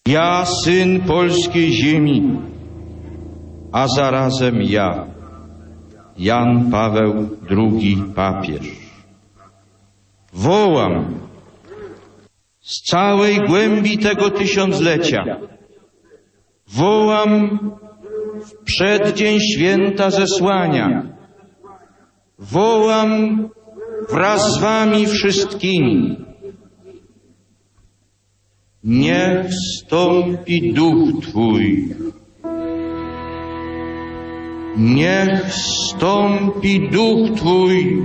Ja, syn polskiej ziemi, a zarazem ja, Jan Paweł II papież, wołam z całej głębi tego tysiąclecia, wołam w przeddzień święta zesłania, wołam wraz z wami wszystkimi. Niech wstąpi Duch Twój. Niech wstąpi Duch Twój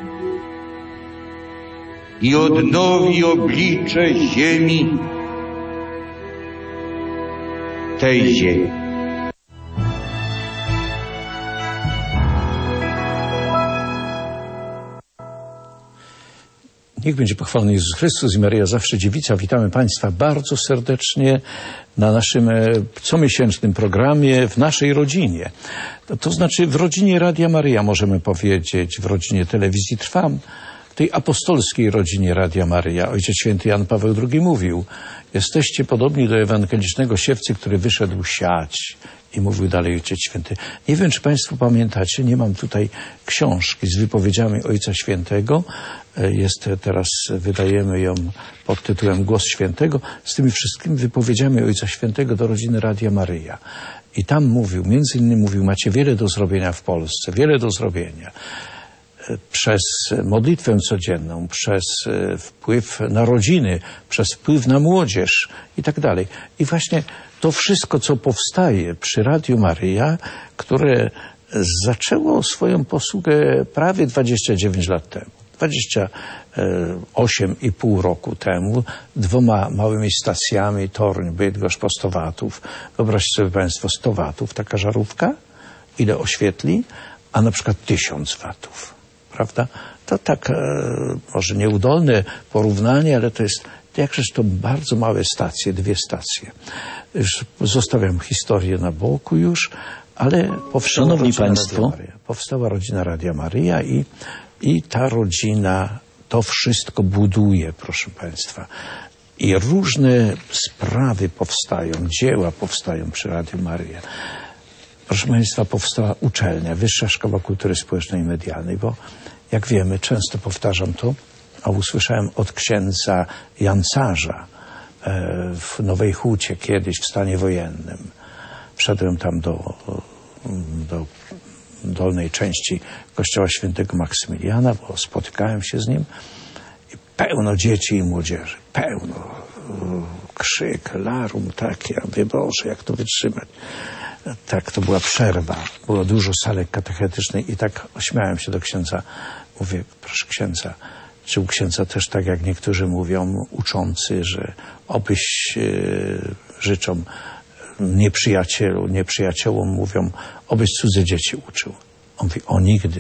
i odnowi oblicze ziemi, tej ziemi. Niech będzie pochwalony Jezus Chrystus i Maryja zawsze Dziewica. Witamy Państwa bardzo serdecznie na naszym comiesięcznym programie w naszej rodzinie. To znaczy w rodzinie Radia Maryja, możemy powiedzieć, w rodzinie Telewizji Trwam, w tej apostolskiej rodzinie Radia Maryja. Ojciec Święty Jan Paweł II mówił: jesteście podobni do ewangelicznego siewcy, który wyszedł siać. I mówił dalej Ojciec Święty. Nie wiem, czy Państwo pamiętacie, nie mam tutaj książki z wypowiedziami Ojca Świętego. Jest teraz, wydajemy ją pod tytułem Głos Świętego, z tymi wszystkimi wypowiedziami Ojca Świętego do rodziny Radia Maryja. I tam mówił, między innymi mówił, macie wiele do zrobienia w Polsce, wiele do zrobienia. Przez modlitwę codzienną, przez wpływ na rodziny, przez wpływ na młodzież i tak dalej. I właśnie to wszystko, co powstaje przy Radiu Maryja, które zaczęło swoją posługę prawie 29 lat temu. 28,5 roku temu, 2 małymi stacjami, Toruń, Bydgoszcz, po 100 watów. Wyobraźcie sobie Państwo 100 watów, taka żarówka, ile oświetli, a na przykład 1000 watów, prawda? To tak może nieudolne porównanie, ale to jest, jakżeż to bardzo małe stacje, 2 stacje. Już zostawiam historię na boku już, ale powstała rodzina Radia Maryja i ta rodzina to wszystko buduje, proszę Państwa. I różne sprawy powstają, dzieła powstają przy Radiu Maryja. Proszę Państwa, powstała uczelnia, Wyższa Szkoła Kultury Społecznej i Medialnej, bo jak wiemy, często powtarzam to, a usłyszałem od księdza Jancarza w Nowej Hucie kiedyś w stanie wojennym. Wszedłem tam do dolnej części kościoła świętego Maksymiliana, bo spotykałem się z nim i pełno dzieci i młodzieży, pełno, krzyk, larum takie, a mówię, Boże, jak to wytrzymać. Tak, to była przerwa, było dużo salek katechetycznych i tak ośmiałem się do księdza, mówię, proszę księdza, czy u księdza też tak jak niektórzy mówią, uczący, że obyś życzą nieprzyjaciołom mówią, obyś cudze dzieci uczył. On mówi, o nigdy.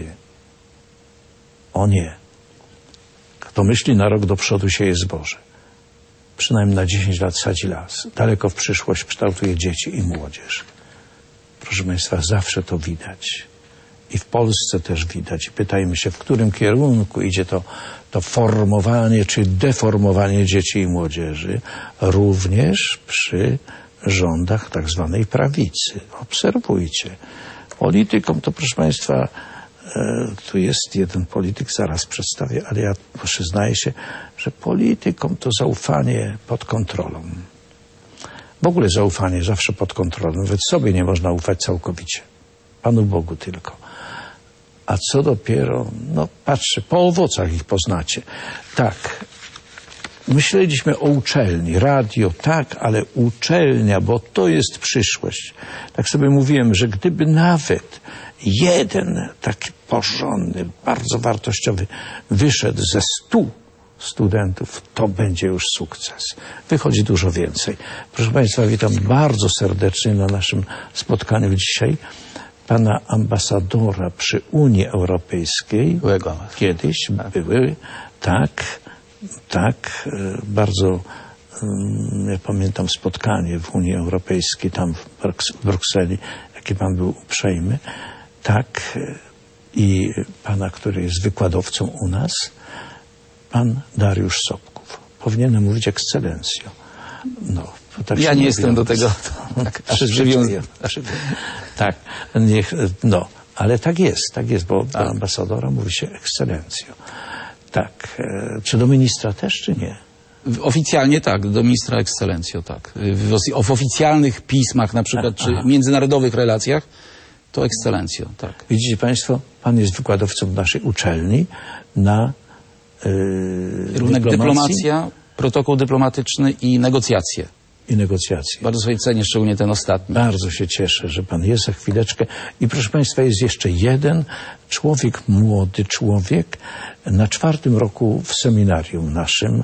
O nie. Kto myśli na rok do przodu, sieje zboże. Przynajmniej na 10 lat sadzi las. Daleko w przyszłość kształtuje dzieci i młodzież. Proszę Państwa, zawsze to widać. I w Polsce też widać. I pytajmy się, w którym kierunku idzie to formowanie czy deformowanie dzieci i młodzieży. Również przy rządach tak zwanej prawicy. Obserwujcie. Politykom to, proszę Państwa, tu jest jeden polityk, zaraz przedstawię, ale ja przyznaję się, że politykom to zaufanie pod kontrolą. W ogóle zaufanie zawsze pod kontrolą. Nawet sobie nie można ufać całkowicie. Panu Bogu tylko. A co dopiero, no patrzcie, po owocach ich poznacie. Tak, myśleliśmy o uczelni, radio, tak, ale uczelnia, bo to jest przyszłość. Tak sobie mówiłem, że gdyby nawet jeden taki porządny, bardzo wartościowy wyszedł ze 100 studentów, to będzie już sukces. Wychodzi dużo więcej. Proszę Państwa, witam bardzo serdecznie na naszym spotkaniu dzisiaj pana ambasadora przy Unii Europejskiej. Kiedyś były, tak, bardzo, ja pamiętam spotkanie w Unii Europejskiej, tam w Brukseli, jaki pan był uprzejmy, tak, i pana, który jest wykładowcą u nas, pan Dariusz Sobków. Powinienem mówić ekscelencjo. No, To tak Ja się nie mówi, jestem do tego tak, aż przywiązany. Tak, ale tak jest, bo do ambasadora mówi się ekscelencjo. Tak. Czy do ministra też, czy nie? Oficjalnie tak, do ministra ekscelencjo, tak. W oficjalnych pismach na przykład, czy międzynarodowych relacjach, to ekscelencjo, tak. Widzicie państwo, pan jest wykładowcą naszej uczelni na Kierunek dyplomacja, protokół dyplomatyczny i negocjacje. I negocjacje. Bardzo sobie cenię, szczególnie ten ostatni. Bardzo się cieszę, że pan jest za chwileczkę. I proszę państwa, jest jeszcze jeden człowiek, młody człowiek, na 4. roku w seminarium naszym.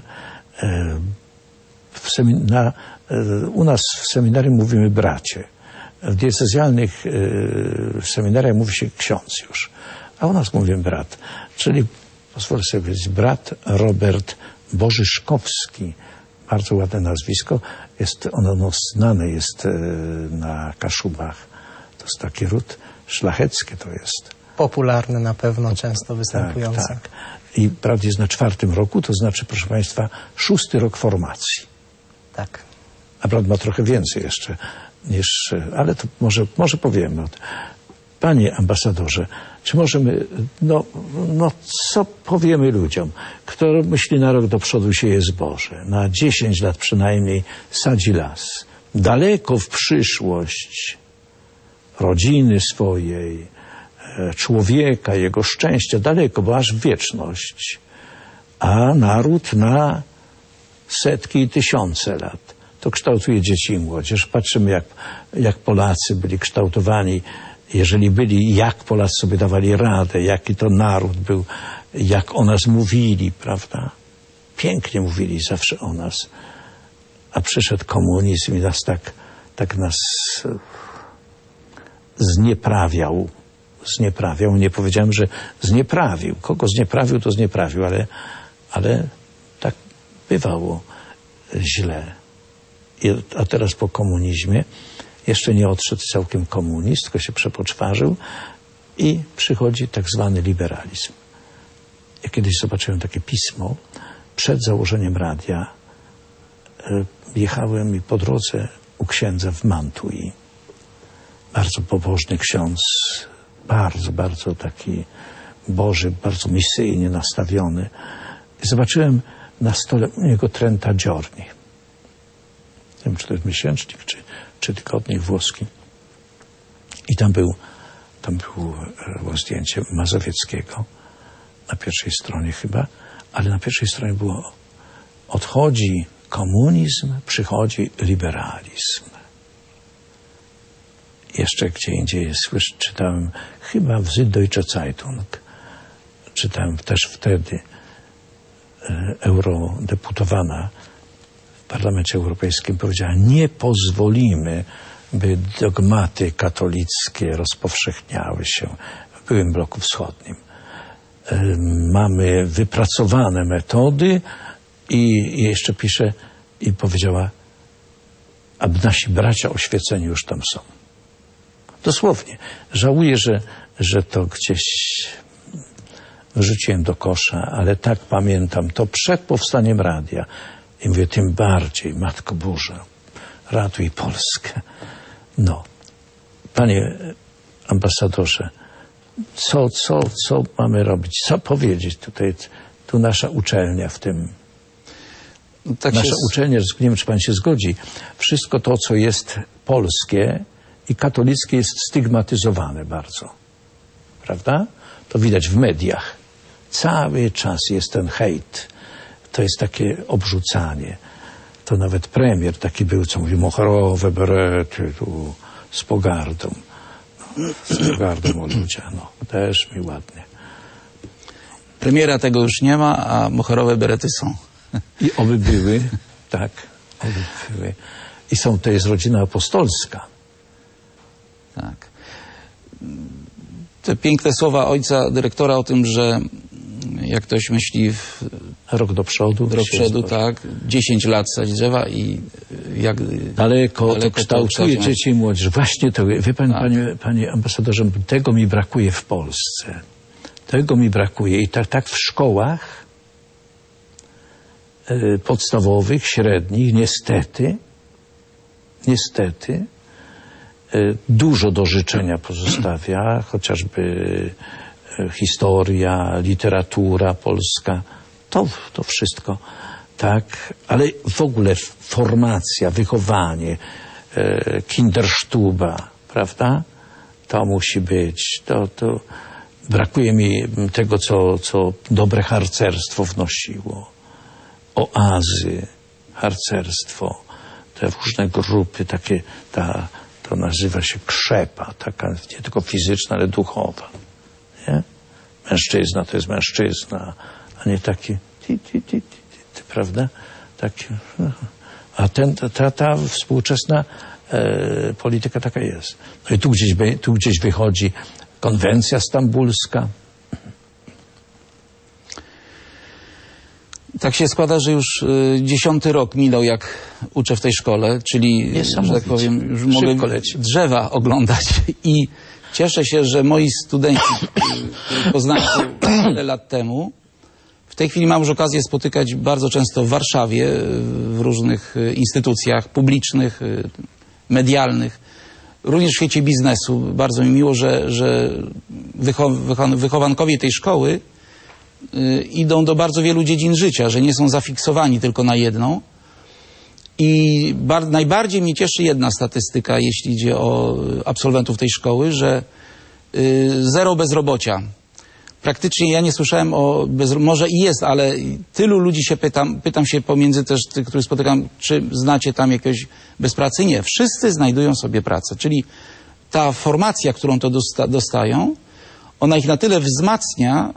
U nas w seminarium mówimy bracie. W diecezjalnych seminariach mówi się ksiądz już. A u nas mówimy brat. Czyli, pozwolę sobie powiedzieć, brat Robert Bożyszkowski. Bardzo ładne nazwisko. Ono znane jest na Kaszubach. To jest taki ród szlachecki to jest. Popularny na pewno, często występujący. Tak. I brat jest na 4. roku, to znaczy, proszę państwa, 6. rok formacji. Tak. A brat ma trochę więcej jeszcze niż, ale to może powiemy. Panie ambasadorze, czy możemy, co powiemy ludziom? Kto myśli na rok do przodu sieje zboże, na 10 lat przynajmniej sadzi las, daleko w przyszłość rodziny swojej, człowieka, jego szczęścia, daleko, bo aż w wieczność, a naród na setki i tysiące lat. To kształtuje dzieci i młodzież. Patrzymy, jak Polacy byli kształtowani. Jeżeli byli, jak Polacy sobie dawali radę, jaki to naród był, jak o nas mówili, prawda? Pięknie mówili zawsze o nas. A przyszedł komunizm i nas tak nas znieprawiał. Nie powiedziałem, że znieprawił. Kogo znieprawił, to znieprawił, ale tak bywało źle. A teraz po komunizmie jeszcze nie odszedł całkiem komunizm, tylko się przepoczwarzył i przychodzi tak zwany liberalizm. Ja kiedyś zobaczyłem takie pismo przed założeniem radia. Jechałem i po drodze u księdza w Mantui. Bardzo pobożny ksiądz, bardzo taki Boży, bardzo misyjnie nastawiony. I zobaczyłem na stole u niego Trenta Giorni. Nie wiem, czy to jest miesięcznik, czy tygodnik włoski. I tam było zdjęcie Mazowieckiego na pierwszej stronie chyba, ale na pierwszej stronie było: odchodzi komunizm, przychodzi liberalizm. Jeszcze gdzie indziej czytałem, chyba w Süddeutsche Zeitung, czytałem też wtedy, eurodeputowana w Parlamencie Europejskim powiedziała: nie pozwolimy, by dogmaty katolickie rozpowszechniały się w byłym bloku wschodnim. Mamy wypracowane metody i jeszcze pisze, i powiedziała, a nasi bracia oświeceni już tam są. Dosłownie. Żałuję, że to gdzieś wrzuciłem do kosza, ale tak pamiętam to przed powstaniem radia. I mówię, tym bardziej, Matko Boża, ratuj Polskę. No, panie ambasadorze, co mamy robić? Co powiedzieć tutaj? Tu nasza uczelnia w tym. Tak nasza uczelnia, nie wiem, czy pan się zgodzi, wszystko to, co jest polskie i katolickie, jest stygmatyzowane bardzo. Prawda? To widać w mediach. Cały czas jest ten hejt. To jest takie obrzucanie. To nawet premier taki był, co mówi, moherowe berety, tu z pogardą. Z pogardą o ludziach, też mi ładnie. Premiera tego już nie ma, a moherowe berety są. I oby były, tak, oby były. I to jest rodzina apostolska. Tak. Te piękne słowa ojca dyrektora o tym, że jak ktoś myśli rok do przodu, tak, 10 lat sadzi drzewa i jak daleko to kształtuje dzieci i młodzież. Właśnie to, wie pan, tak. Panie ambasadorze, tego mi brakuje w Polsce. Tego mi brakuje i tak w szkołach podstawowych, średnich, niestety niestety dużo do życzenia pozostawia, chociażby historia, literatura polska, to wszystko, tak, ale w ogóle formacja, wychowanie, Kinderstube, prawda? To musi być, to brakuje mi tego, co dobre harcerstwo wnosiło. Oazy, harcerstwo, te różne grupy, takie, to nazywa się krzepa, taka nie tylko fizyczna, ale duchowa. Nie? Mężczyzna to jest mężczyzna, a nie taki, prawda? Taki, a ta współczesna polityka taka jest. No i tu gdzieś wychodzi konwencja stambulska. Tak się składa, że już 10. rok minął, jak uczę w tej szkole, czyli, że tak powiem, już mogę drzewa oglądać i cieszę się, że moi studenci poznali wiele lat temu. W tej chwili mam już okazję spotykać bardzo często w Warszawie, w różnych instytucjach publicznych, medialnych, również w świecie biznesu. Bardzo mi miło, że wychowankowie tej szkoły idą do bardzo wielu dziedzin życia, że nie są zafiksowani tylko na jedną. I najbardziej mnie cieszy jedna statystyka, jeśli idzie o absolwentów tej szkoły, że zero bezrobocia. Praktycznie ja nie słyszałem o może i jest, ale tylu ludzi się pytam się pomiędzy też tych, których spotykam, czy znacie tam jakiegoś bez pracy? Nie. Wszyscy znajdują sobie pracę. Czyli ta formacja, którą to dostają, ona ich na tyle wzmacnia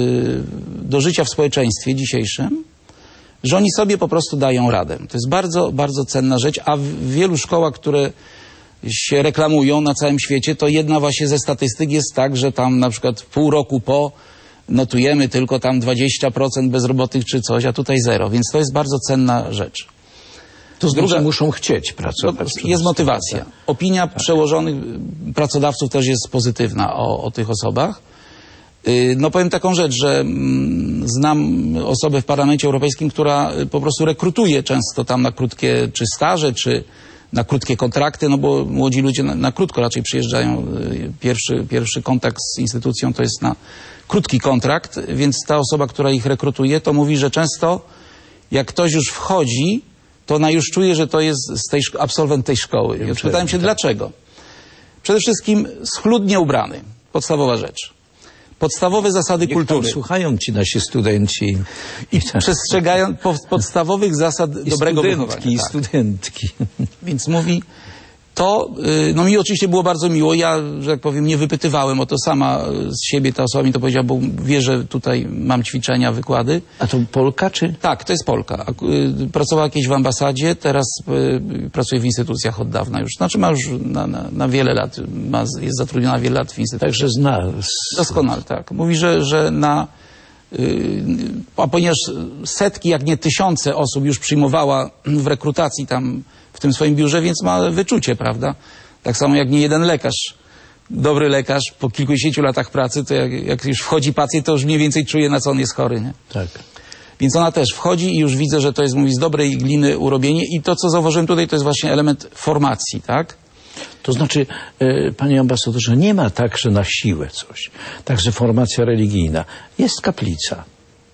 do życia w społeczeństwie dzisiejszym, że oni sobie po prostu dają radę. To jest bardzo, bardzo cenna rzecz, a w wielu szkołach, które się reklamują na całym świecie, to jedna właśnie ze statystyk jest tak, że tam na przykład pół roku po notujemy tylko tam 20% bezrobotnych czy coś, a tutaj zero, więc to jest bardzo cenna rzecz. To znaczy muszą chcieć pracować. Jest motywacja. Opinia przełożonych pracodawców też jest pozytywna o tych osobach. No powiem taką rzecz, że znam osobę w Parlamencie Europejskim, która po prostu rekrutuje często tam na krótkie czy staże, czy na krótkie kontrakty, no bo młodzi ludzie na krótko raczej przyjeżdżają. Pierwszy kontakt z instytucją to jest na krótki kontrakt, więc ta osoba, która ich rekrutuje, to mówi, że często jak ktoś już wchodzi, to ona już czuje, że to jest absolwent tej szkoły. I pytałem się, dlaczego? Przede wszystkim schludnie ubrany. Podstawowa rzecz. Podstawowe zasady kultury. Słuchają ci nasi studenci. I przestrzegają podstawowych zasad dobrego wychowania. I studentki. Więc mówi, to, no mi oczywiście było bardzo miło. Ja, że tak powiem, nie wypytywałem o to, sama z siebie ta osoba mi to powiedziała, bo wie, że tutaj mam ćwiczenia, wykłady. A to Polka czy? Tak, to jest Polka. Pracowała kiedyś w ambasadzie, teraz pracuje w instytucjach od dawna już. Znaczy ma już na wiele lat, jest zatrudniona wiele lat w instytucjach. Także zna. Doskonale, tak. Mówi, że a ponieważ setki, jak nie tysiące osób już przyjmowała w rekrutacji tam w tym swoim biurze, więc ma wyczucie, prawda? Tak samo jak nie jeden lekarz, dobry lekarz po kilkudziesięciu latach pracy, to jak już wchodzi pacjent, to już mniej więcej czuje, na co on jest chory, nie? Tak. Więc ona też wchodzi i już widzę, że to jest, mówi, z dobrej gliny urobienie i to, co zauważyłem tutaj, to jest właśnie element formacji, tak? To znaczy, panie ambasadorze, nie ma tak, że na siłę coś. Także formacja religijna. Jest kaplica.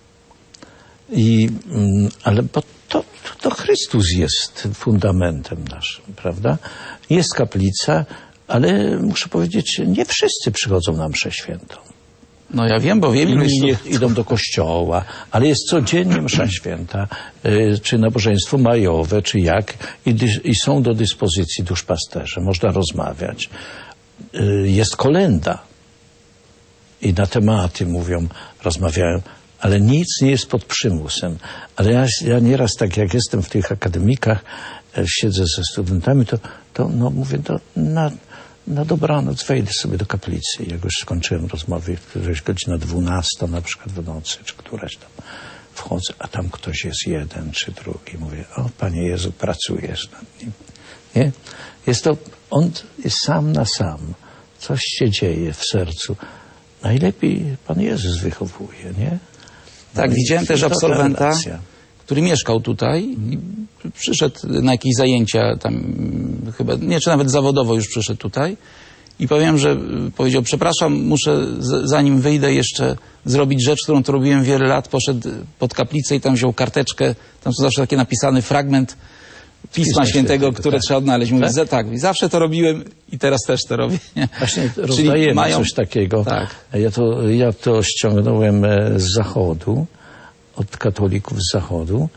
Ale bo to Chrystus jest fundamentem naszym, prawda? Jest kaplica, ale muszę powiedzieć, nie wszyscy przychodzą na mszę świętą. No ja wiem, bo wiem, idą do kościoła, ale jest codziennie msza święta, czy nabożeństwo majowe, czy jak, i są do dyspozycji duszpasterze, można rozmawiać. Jest kolęda i na tematy mówią, rozmawiają, ale nic nie jest pod przymusem. Ale ja nieraz tak jak jestem w tych akademikach, siedzę ze studentami, to mówię, na dobranoc wejdę sobie do kaplicy. Jak już skończyłem rozmowy, któraś godzina 12 na przykład w nocy, czy któraś tam, wchodzę, a tam ktoś jest jeden czy drugi. Mówię, o Panie Jezu, pracujesz nad nim. Nie? On jest sam na sam. Coś się dzieje w sercu. Najlepiej Pan Jezus wychowuje, nie? Tak, widziałem też absolwenta, który mieszkał tutaj i przyszedł na jakieś zajęcia tam chyba, nie, czy nawet zawodowo już przyszedł tutaj. I powiem, że powiedział, przepraszam, muszę zanim wyjdę jeszcze zrobić rzecz, którą to robiłem wiele lat. Poszedł pod kaplicę i tam wziął karteczkę, tam są zawsze taki napisany fragment Pisma Świętego, które trzeba odnaleźć. Mówię, tak, i zawsze to robiłem i teraz też to robię. Właśnie rozdajemy coś takiego. Tak. Ja to ściągnąłem z Zachodu, od katolików z Zachodu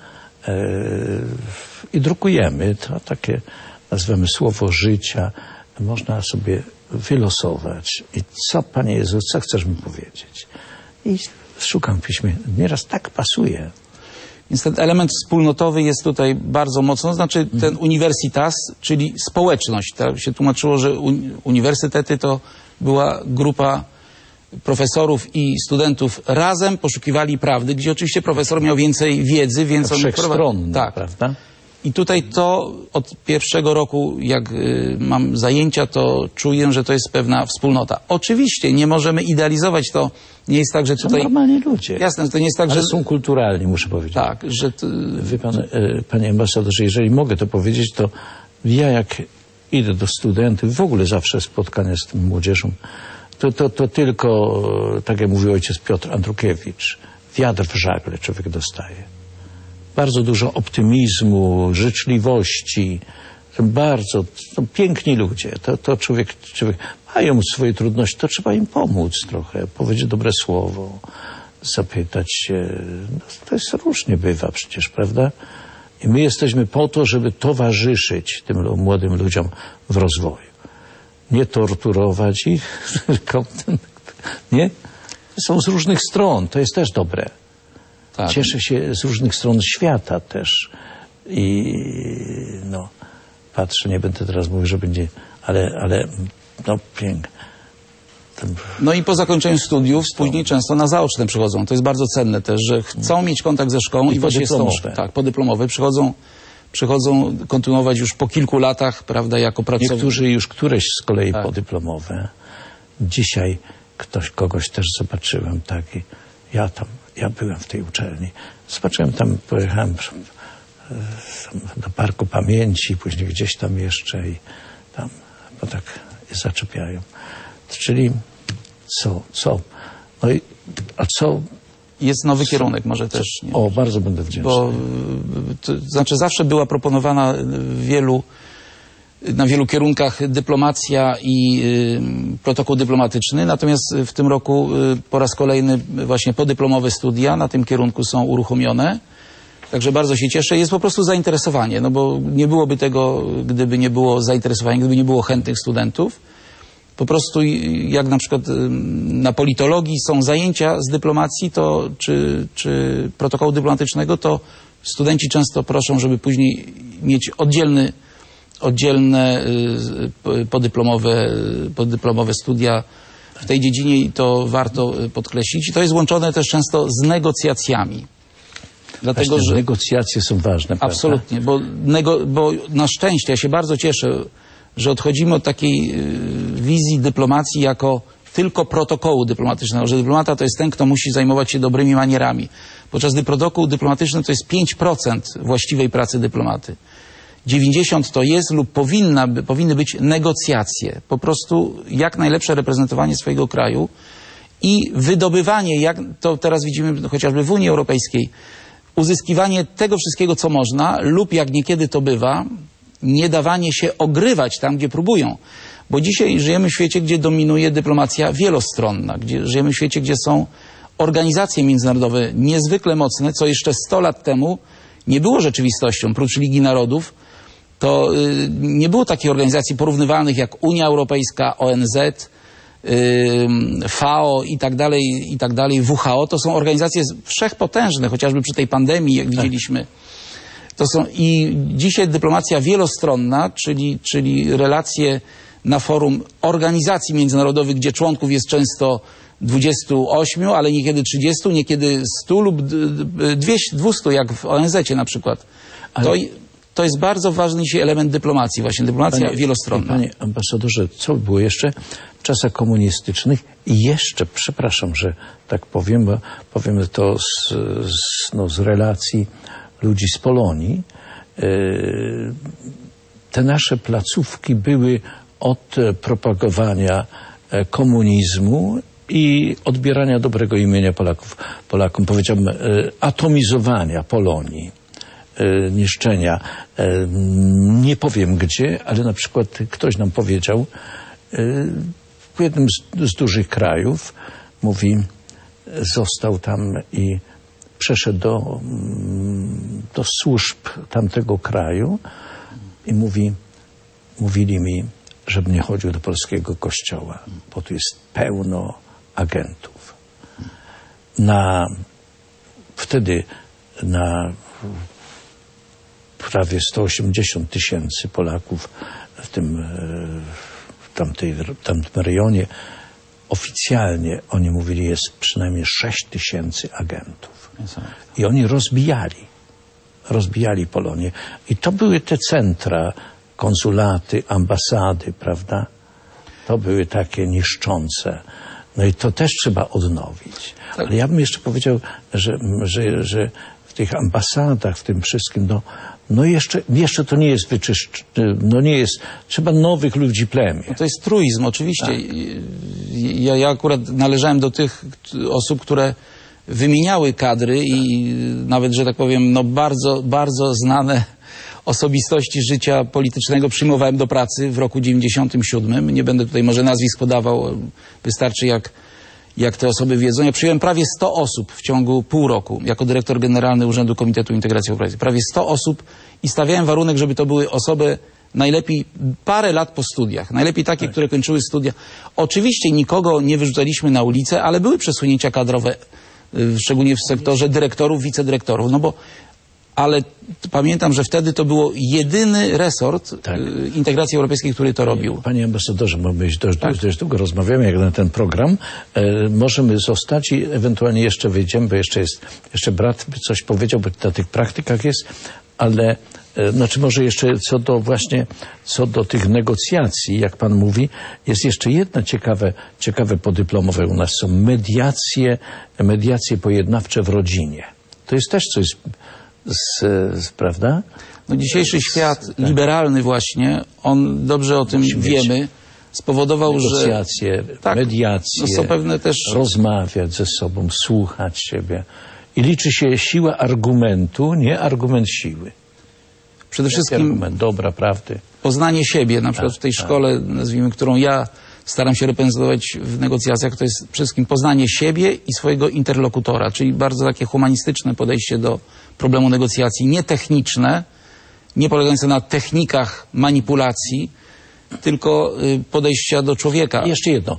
i drukujemy. To takie, nazwijmy, słowo życia. Można sobie wylosować. I co, Panie Jezu, co chcesz mi powiedzieć? I szukam w piśmie. Nieraz tak pasuje. Więc ten element wspólnotowy jest tutaj bardzo mocno. Znaczy ten universitas, czyli społeczność. Tak się tłumaczyło, że uniwersytety to była grupa profesorów i studentów razem poszukiwali prawdy, gdzie oczywiście profesor miał więcej wiedzy, więc on wszechstronny, tak, prawda? I tutaj to od pierwszego roku, jak mam zajęcia, to czuję, że to jest pewna wspólnota. Oczywiście nie możemy idealizować, to nie jest tak, że tutaj... Są normalni ludzie. Jasne, to nie jest tak, ale że... są kulturalni, muszę powiedzieć. Tak, że... Wie pan, panie ambasadorze, jeżeli mogę to powiedzieć, to ja jak idę do studentów, w ogóle zawsze spotkania z tym młodzieżą, to tylko, tak jak mówił ojciec Piotr Andrukiewicz, wiatr w żagle człowiek dostaje. Bardzo dużo optymizmu, życzliwości, bardzo piękni ludzie. To człowiek mają swoje trudności, to trzeba im pomóc trochę, powiedzieć dobre słowo, zapytać się. No, to jest różnie bywa przecież, prawda? I my jesteśmy po to, żeby towarzyszyć tym młodym ludziom w rozwoju. Nie torturować ich, nie? Są z różnych stron, to jest też dobre. Tak. Cieszę się z różnych stron świata też. I no, patrzę, nie będę teraz mówił, że będzie, ale no pięknie. No i po zakończeniu studiów później często na zaoczne przychodzą. To jest bardzo cenne też, że chcą mieć kontakt ze szkołą i właśnie podyplomowe przychodzą kontynuować już po kilku latach, prawda, jako pracownicy. Niektórzy już któreś z kolei podyplomowe. Dzisiaj kogoś też zobaczyłem, tak, i ja byłem w tej uczelni. Zobaczyłem tam, pojechałem do Parku Pamięci, później gdzieś tam jeszcze i tam, bo tak zaczepiają. Czyli co? No i, a co? Jest nowy kierunek może też. Nie? O, bardzo będę wdzięczny. Bo, to znaczy zawsze była proponowana na wielu kierunkach dyplomacja i protokół dyplomatyczny, natomiast w tym roku po raz kolejny właśnie podyplomowe studia na tym kierunku są uruchomione. Także bardzo się cieszę. Jest po prostu zainteresowanie, no bo nie byłoby tego, gdyby nie było zainteresowania, gdyby nie było chętnych studentów. Po prostu jak na przykład na politologii są zajęcia z dyplomacji czy protokołu dyplomatycznego, to studenci często proszą, żeby później mieć oddzielne podyplomowe studia w tej dziedzinie i to warto podkreślić. I to jest łączone też często z negocjacjami. Dlatego, że negocjacje są ważne. Absolutnie, bo na szczęście ja się bardzo cieszę, że odchodzimy od takiej wizji dyplomacji jako tylko protokołu dyplomatycznego, że dyplomata to jest ten, kto musi zajmować się dobrymi manierami. Podczas gdy protokół dyplomatyczny to jest 5% właściwej pracy dyplomaty. 90% to jest lub powinny być negocjacje. Po prostu jak najlepsze reprezentowanie swojego kraju i wydobywanie, jak to teraz widzimy chociażby w Unii Europejskiej, uzyskiwanie tego wszystkiego, co można, lub jak niekiedy to bywa, nie dawanie się ogrywać tam, gdzie próbują. Bo dzisiaj żyjemy w świecie, gdzie dominuje dyplomacja wielostronna, gdzie żyjemy w świecie, gdzie są organizacje międzynarodowe niezwykle mocne, co jeszcze 100 lat temu nie było rzeczywistością. Prócz Ligi Narodów to nie było takich organizacji porównywalnych jak Unia Europejska, ONZ, FAO i tak dalej, WHO. To są organizacje wszechpotężne, chociażby przy tej pandemii, jak widzieliśmy. To są i dzisiaj dyplomacja wielostronna, czyli relacje na forum organizacji międzynarodowych, gdzie członków jest często 28, ale niekiedy 30, niekiedy 100 lub 200, jak w ONZ-cie na przykład. To jest bardzo ważny dzisiaj element dyplomacji, właśnie dyplomacja wielostronna. Panie ambasadorze, co było jeszcze w czasach komunistycznych i jeszcze, przepraszam, że tak powiem, bo powiem to z relacji ludzi z Polonii. Te nasze placówki były od propagowania komunizmu i odbierania dobrego imienia Polakom, powiedziałbym, atomizowania Polonii, niszczenia. Nie powiem gdzie, ale na przykład ktoś nam powiedział, w jednym z dużych krajów, mówi, został tam i przeszedł do służb tamtego kraju i mówili mi, żebym nie chodził do polskiego kościoła, bo tu jest pełno agentów. Wtedy na prawie 180 000 Polaków w tamtym rejonie oficjalnie oni mówili, jest przynajmniej 6 000 agentów. I oni rozbijali Polonię. I to były te centra, konsulaty, ambasady, prawda? To były takie niszczące. No i to też trzeba odnowić. Tak. Ale ja bym jeszcze powiedział, że w tych ambasadach, w tym wszystkim, no jeszcze to nie jest trzeba nowych ludzi plemię. No to jest truizm, oczywiście. Tak. Ja akurat należałem do tych osób, które wymieniały kadry i nawet, że tak powiem, no bardzo, bardzo znane osobistości życia politycznego przyjmowałem do pracy w roku 97. Nie będę tutaj może nazwisk podawał, wystarczy jak te osoby wiedzą. Ja przyjąłem prawie 100 osób w ciągu pół roku jako dyrektor generalny Urzędu Komitetu Integracji Europejskiej. Prawie 100 osób i stawiałem warunek, żeby to były osoby najlepiej parę lat po studiach. Najlepiej takie, które kończyły studia. Oczywiście nikogo nie wyrzucaliśmy na ulicę, ale były przesunięcia kadrowe, szczególnie w sektorze dyrektorów, wicedyrektorów. No bo ale pamiętam, że wtedy to było jedyny resort integracji europejskiej, który to robił. Panie ambasadorze, bo my dość długo rozmawiamy jak na ten program. Możemy zostać i ewentualnie jeszcze wyjdziemy, bo jeszcze brat by coś powiedział, bo na tych praktykach jest, ale znaczy może jeszcze co do tych negocjacji, jak pan mówi, jest jeszcze jedno ciekawe podyplomowe u nas są mediacje pojednawcze w rodzinie. To jest też coś prawda? No dzisiejszy świat liberalny właśnie, on dobrze o tym wiemy, spowodował, negocjacje, mediacje, no są pewne też rozmawiać ze sobą, słuchać siebie. I liczy się siła argumentu, nie argument siły. Przede wszystkim argument dobra, prawdy. Poznanie siebie, na przykład w tej szkole, nazwijmy, którą ja staram się reprezentować w negocjacjach, to jest przede wszystkim poznanie siebie i swojego interlokutora, czyli bardzo takie humanistyczne podejście do problemu negocjacji, nie techniczne, nie polegające na technikach manipulacji, tylko podejścia do człowieka. Jeszcze jedno.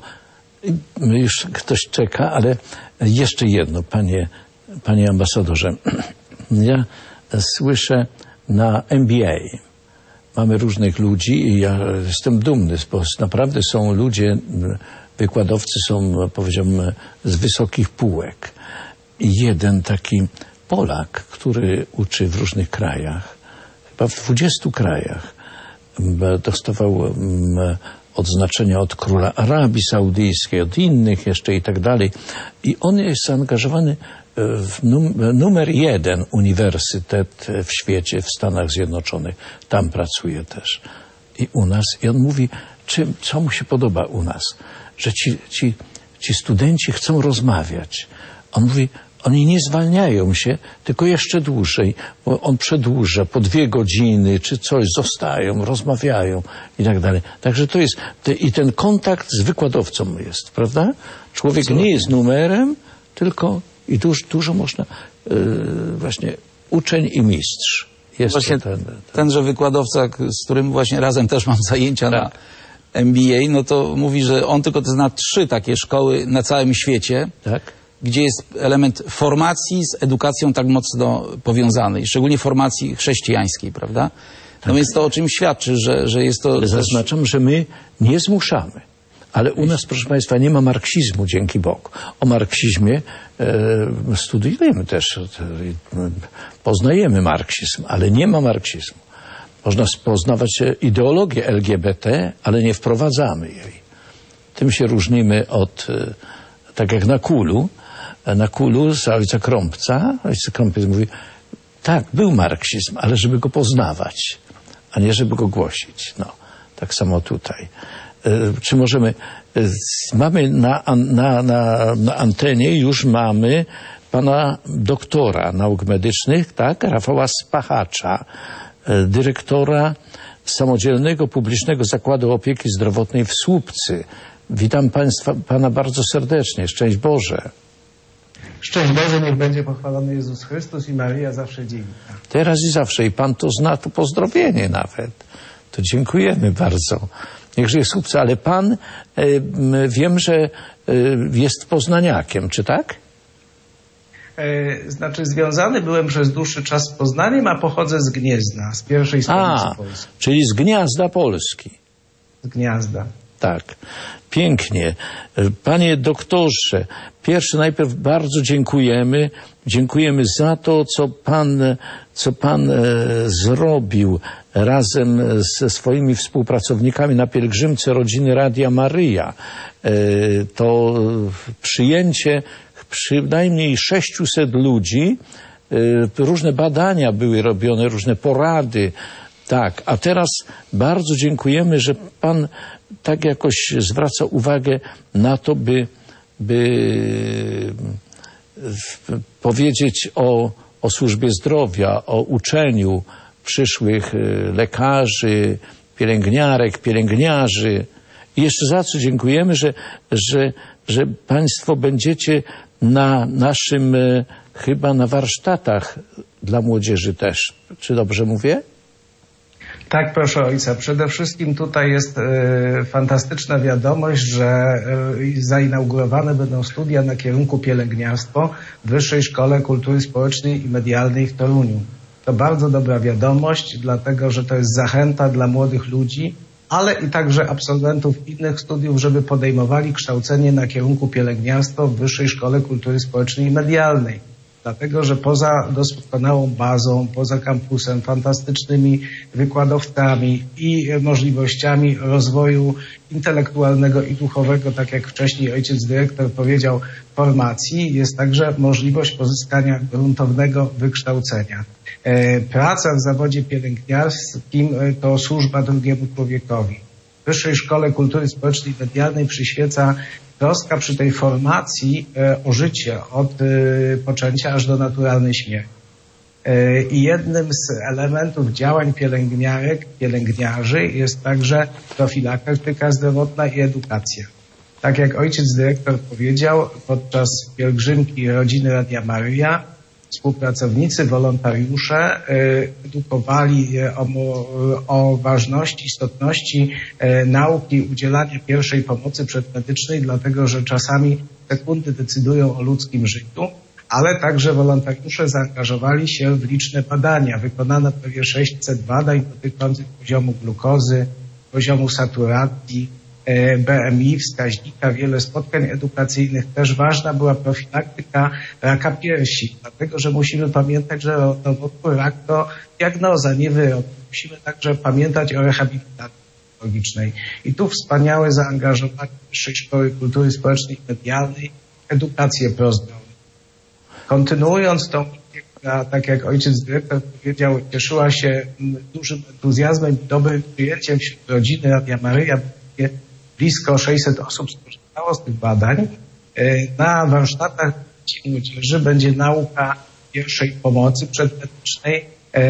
Już ktoś czeka, ale jeszcze jedno, panie ambasadorze. Ja słyszę na MBA. Mamy różnych ludzi i ja jestem dumny, bo naprawdę są ludzie, wykładowcy są, powiedziałbym, z wysokich półek. I jeden taki Polak, który uczy w różnych krajach, chyba w 20 krajach, dostawał odznaczenia od króla Arabii Saudyjskiej, od innych jeszcze i tak dalej. I on jest zaangażowany w numer 1 uniwersytet w świecie, w Stanach Zjednoczonych. Tam pracuje też. I u nas. I on mówi, co mu się podoba u nas. Że ci studenci chcą rozmawiać. On mówi, oni nie zwalniają się, tylko jeszcze dłużej, bo on przedłuża po 2 godziny, czy coś, zostają, rozmawiają i tak dalej. Także to jest, i ten kontakt z wykładowcą jest, prawda? Człowiek nie jest numerem, tylko i dużo można, właśnie uczeń i mistrz. Jest właśnie tenże wykładowca, z którym właśnie razem też mam zajęcia na MBA, no to mówi, że on tylko zna 3 takie szkoły na całym świecie, gdzie jest element formacji z edukacją tak mocno powiązanej, szczególnie formacji chrześcijańskiej, prawda? No więc to o czym świadczy, że jest to... Ale zaznaczam, że my nie zmuszamy. Ale u nas, proszę państwa, nie ma marksizmu, dzięki Bogu. O marksizmie studiujemy też, poznajemy marksizm, ale nie ma marksizmu. Można poznawać ideologię LGBT, ale nie wprowadzamy jej. Tym się różnimy od, tak jak na Kulu z ojca Krąpca. Ojciec Krąpiec mówi, Tak, był marksizm, ale żeby go poznawać, a nie żeby go głosić. No, tak samo tutaj. Czy możemy... Mamy na antenie już mamy pana doktora nauk medycznych, tak? Rafała Spachacza, dyrektora Samodzielnego Publicznego Zakładu Opieki Zdrowotnej w Słupcy. Witam pana bardzo serdecznie. Szczęść Boże. Szczęść Boże, niech będzie pochwalony Jezus Chrystus i Maryja zawsze dzięki. Teraz i zawsze. I pan to zna, to pozdrowienie nawet. To dziękujemy bardzo. Niech żyje Słupcy. Ale pan, wiem, że jest poznaniakiem, czy tak? Znaczy związany byłem przez dłuższy czas z Poznaniem, a pochodzę z Gniezna, z pierwszej stolicy Polski. Czyli z Gniazda Polski. Z Gniazda. Tak, pięknie. Panie doktorze, najpierw bardzo dziękujemy. Dziękujemy za to, co pan zrobił razem ze swoimi współpracownikami na pielgrzymce rodziny Radia Maryja. To przyjęcie przynajmniej 600 ludzi, różne badania były robione, różne porady. Tak, a teraz bardzo dziękujemy, że pan tak jakoś zwraca uwagę na to, by powiedzieć o służbie zdrowia, o uczeniu przyszłych lekarzy, pielęgniarek, pielęgniarzy. I jeszcze za co dziękujemy, że państwo będziecie na naszym, chyba na warsztatach dla młodzieży też. Czy dobrze mówię? Tak, proszę ojca. Przede wszystkim tutaj jest fantastyczna wiadomość, że zainaugurowane będą studia na kierunku pielęgniarstwo w Wyższej Szkole Kultury Społecznej i Medialnej w Toruniu. To bardzo dobra wiadomość, dlatego że to jest zachęta dla młodych ludzi, ale i także absolwentów innych studiów, żeby podejmowali kształcenie na kierunku pielęgniarstwo w Wyższej Szkole Kultury Społecznej i Medialnej. Dlatego, że poza doskonałą bazą, poza kampusem, fantastycznymi wykładowcami i możliwościami rozwoju intelektualnego i duchowego, tak jak wcześniej ojciec dyrektor powiedział, formacji, jest także możliwość pozyskania gruntownego wykształcenia. Praca w zawodzie pielęgniarskim to służba drugiemu człowiekowi. W Wyższej Szkole Kultury Społecznej i Medialnej przyświeca troska przy tej formacji o życie od poczęcia aż do naturalnej śmierci. I jednym z elementów działań pielęgniarek, pielęgniarzy jest także profilaktyka zdrowotna i edukacja. Tak jak ojciec dyrektor powiedział, podczas pielgrzymki rodziny Radia Maryja współpracownicy, wolontariusze edukowali o ważności, istotności nauki udzielania pierwszej pomocy przedmedycznej, dlatego że czasami sekundy decydują o ludzkim życiu, ale także wolontariusze zaangażowali się w liczne badania. Wykonano prawie 600 badań dotyczących poziomu glukozy, poziomu saturacji, BMI, wskaźnika, wiele spotkań edukacyjnych. Też ważna była profilaktyka raka piersi, dlatego że musimy pamiętać, że rak to diagnoza, nie wyrok. Musimy także pamiętać o rehabilitacji onkologicznej. I tu wspaniałe zaangażowanie Wyższej Szkoły Kultury Społecznej i Medialnej, edukację prozdrowotną. Kontynuując tą, tak jak ojciec dyrektor powiedział, cieszyła się dużym entuzjazmem i dobrym przyjęciem wśród rodziny Radia Maryja. Blisko 600 osób skorzystało z tych badań. Na warsztatach dzieci i młodzieży będzie nauka pierwszej pomocy przedmedycznej.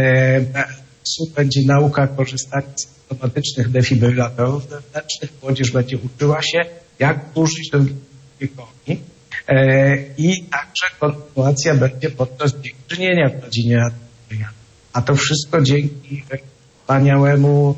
Będzie nauka korzystania z automatycznych defibrylatorów wewnętrznych. Młodzież będzie uczyła się, jak służyć drugiemu człowiekowi. I także kontynuacja będzie podczas dziękczynienia w rodzinie Radia Maryja. A to wszystko dzięki wspaniałemu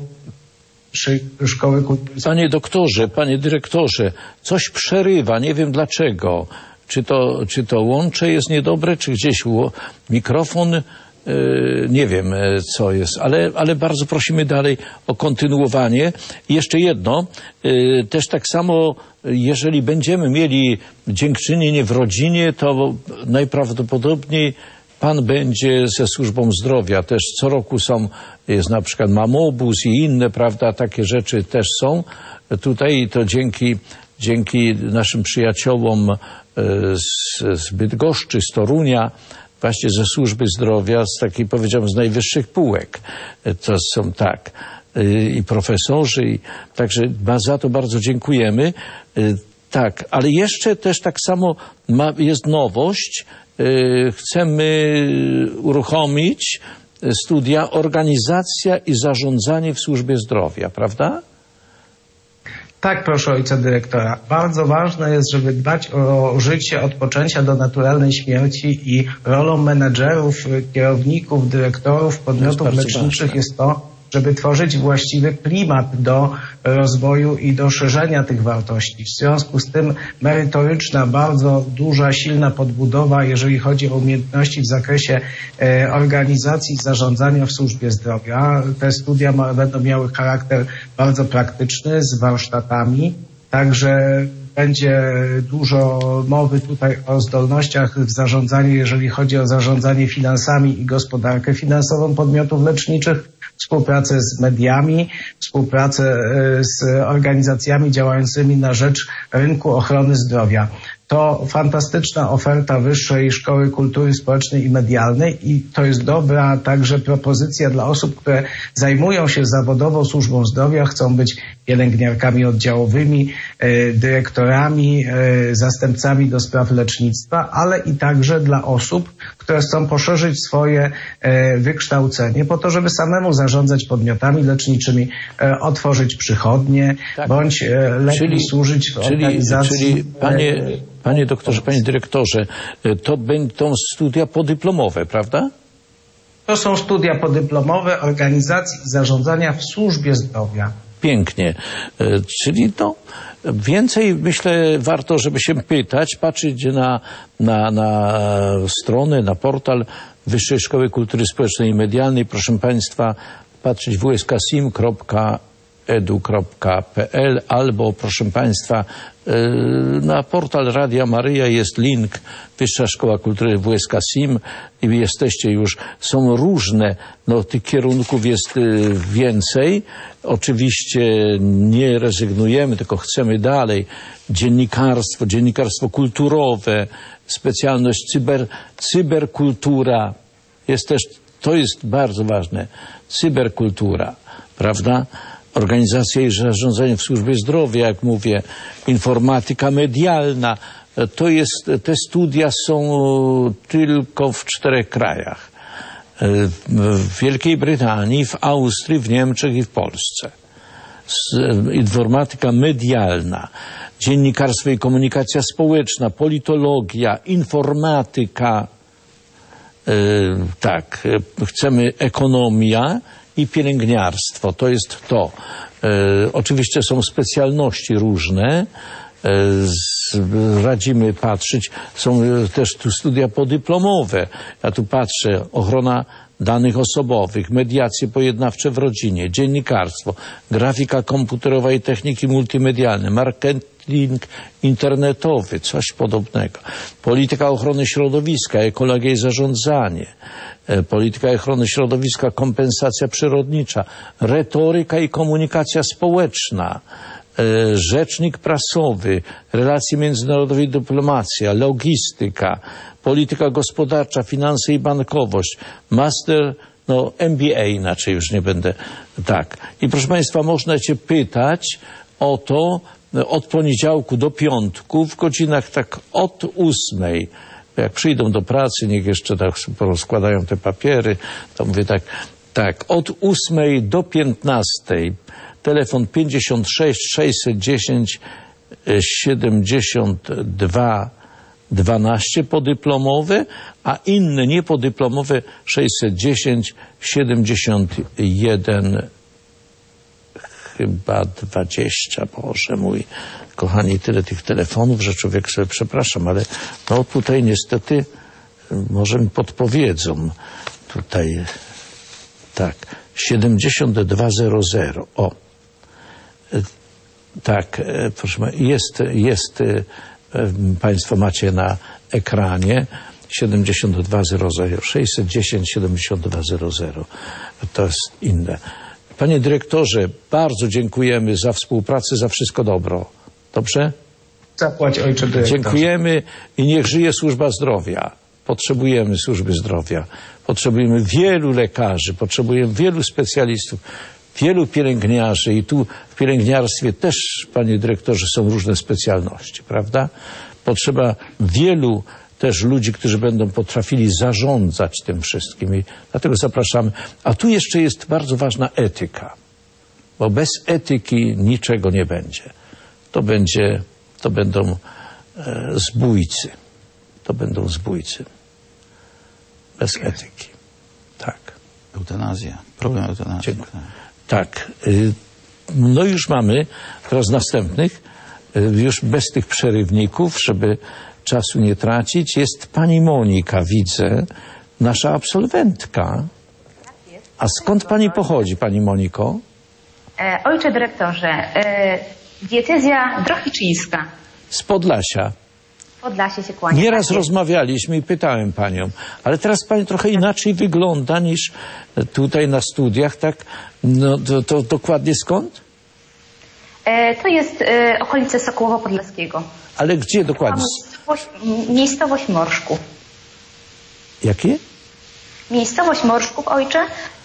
Szkoły Kultury. Panie doktorze, panie dyrektorze, coś przerywa, nie wiem dlaczego. Czy to łącze jest niedobre, czy gdzieś mikrofon, nie wiem co jest, ale bardzo prosimy dalej o kontynuowanie. I jeszcze jedno, też tak samo, jeżeli będziemy mieli dziękczynienie w rodzinie, to najprawdopodobniej pan będzie ze służbą zdrowia. Też co roku jest na przykład mamobus i inne, prawda, takie rzeczy też są. Tutaj to dzięki naszym przyjaciołom z Bydgoszczy, z Torunia, właśnie ze służby zdrowia, z takiej, powiedziałem, z najwyższych półek. To są tak i profesorzy, i także za to bardzo dziękujemy. Tak, ale jeszcze też tak samo jest nowość. Chcemy uruchomić studia Organizacja i zarządzanie w służbie zdrowia, prawda? Tak, proszę ojca dyrektora. Bardzo ważne jest, żeby dbać o życie od poczęcia do naturalnej śmierci i rolą menedżerów, kierowników, dyrektorów podmiotów leczniczych jest to, żeby tworzyć właściwy klimat do rozwoju i do szerzenia tych wartości. W związku z tym merytoryczna, bardzo duża, silna podbudowa, jeżeli chodzi o umiejętności w zakresie organizacji i zarządzania w służbie zdrowia. Te studia będą miały charakter bardzo praktyczny, z warsztatami, także będzie dużo mowy tutaj o zdolnościach w zarządzaniu, jeżeli chodzi o zarządzanie finansami i gospodarkę finansową podmiotów leczniczych, współpracę z mediami, współpracę z organizacjami działającymi na rzecz rynku ochrony zdrowia. To fantastyczna oferta Wyższej Szkoły Kultury Społecznej i Medialnej i to jest dobra także propozycja dla osób, które zajmują się zawodowo służbą zdrowia, chcą być pielęgniarkami oddziałowymi, dyrektorami, zastępcami do spraw lecznictwa, ale i także dla osób, które chcą poszerzyć swoje wykształcenie po to, żeby samemu zarządzać podmiotami leczniczymi, otworzyć przychodnie, tak, bądź lepiej służyć w organizacji. Czyli panie doktorze, panie dyrektorze, to będą studia podyplomowe, prawda? To są studia podyplomowe Organizacji i Zarządzania w służbie zdrowia. Pięknie. Czyli to więcej, myślę, warto, żeby się pytać, patrzeć na stronę, na portal Wyższej Szkoły Kultury Społecznej i Medialnej. Proszę państwa, patrzeć wskasim.edu.pl albo, proszę państwa, na portal Radia Maryja jest link Wyższa Szkoła Kultury WSK-SIM i jesteście już, są różne, tych kierunków jest więcej. Oczywiście nie rezygnujemy, tylko chcemy dalej. Dziennikarstwo kulturowe, specjalność cyberkultura. Jest też, to jest bardzo ważne, cyberkultura, prawda? Organizacja i zarządzanie w służbie zdrowia, jak mówię, informatyka medialna. Te studia są tylko w 4 krajach. W Wielkiej Brytanii, w Austrii, w Niemczech i w Polsce. Informatyka medialna, dziennikarstwo i komunikacja społeczna, politologia, informatyka. Tak, chcemy ekonomia i pielęgniarstwo. To jest to. Oczywiście są specjalności różne. Radzimy patrzeć. Są też tu studia podyplomowe. Ja tu patrzę. Ochrona danych osobowych, mediacje pojednawcze w rodzinie, dziennikarstwo, grafika komputerowa i techniki multimedialne, marketing internetowy, coś podobnego. Polityka ochrony środowiska, ekologia i zarządzanie. Polityka ochrony środowiska, kompensacja przyrodnicza, retoryka i komunikacja społeczna, rzecznik prasowy, relacje międzynarodowe i dyplomacja, logistyka, polityka gospodarcza, finanse i bankowość, master, MBA inaczej już nie będę, tak. I proszę państwa, można się pytać o to od poniedziałku do piątku w godzinach tak od 8:00. Jak przyjdą do pracy, niech jeszcze tak rozkładają te papiery, to mówię tak, od 8:00 do 15:00, telefon 56 610 72 12 podyplomowe, a inne niepodyplomowe 610 71 chyba 20, Boże mój, kochani, tyle tych telefonów, że człowiek sobie, przepraszam, ale tutaj niestety może mi podpowiedzą. Tutaj, tak, 7200, tak, proszę, jest, państwo macie na ekranie 7200, 610 7200, to jest inne. Panie dyrektorze, bardzo dziękujemy za współpracę, za wszystko dobro. Dobrze? Zapłać, ojcze dyrektorze. Dziękujemy i niech żyje służba zdrowia. Potrzebujemy służby zdrowia, potrzebujemy wielu lekarzy, potrzebujemy wielu specjalistów, wielu pielęgniarzy i tu w pielęgniarstwie też, panie dyrektorze, są różne specjalności, prawda? Potrzeba wielu też ludzi, którzy będą potrafili zarządzać tym wszystkim i dlatego zapraszamy. A tu jeszcze jest bardzo ważna etyka, bo bez etyki niczego nie będzie. To będą zbójcy. To będą zbójcy. Bez etyki. Tak. Eutanazja. Problem eutanazji. Dziękuję. Tak. No już mamy teraz następnych, już bez tych przerywników, żeby czasu nie tracić. Jest pani Monika, widzę, nasza absolwentka. A skąd pani pochodzi, pani Moniko? Ojcze dyrektorze, diecezja drohiczyńska. Z Podlasia. Podlasie się kłania. Nieraz rozmawialiśmy i pytałem panią, ale teraz pani trochę inaczej wygląda niż tutaj na studiach, tak? No to dokładnie skąd? To jest okolice Sokołowo-Podlaskiego. Ale gdzie dokładnie? Miejscowość Morszków. Jakie? Miejscowość Morszków, ojcze,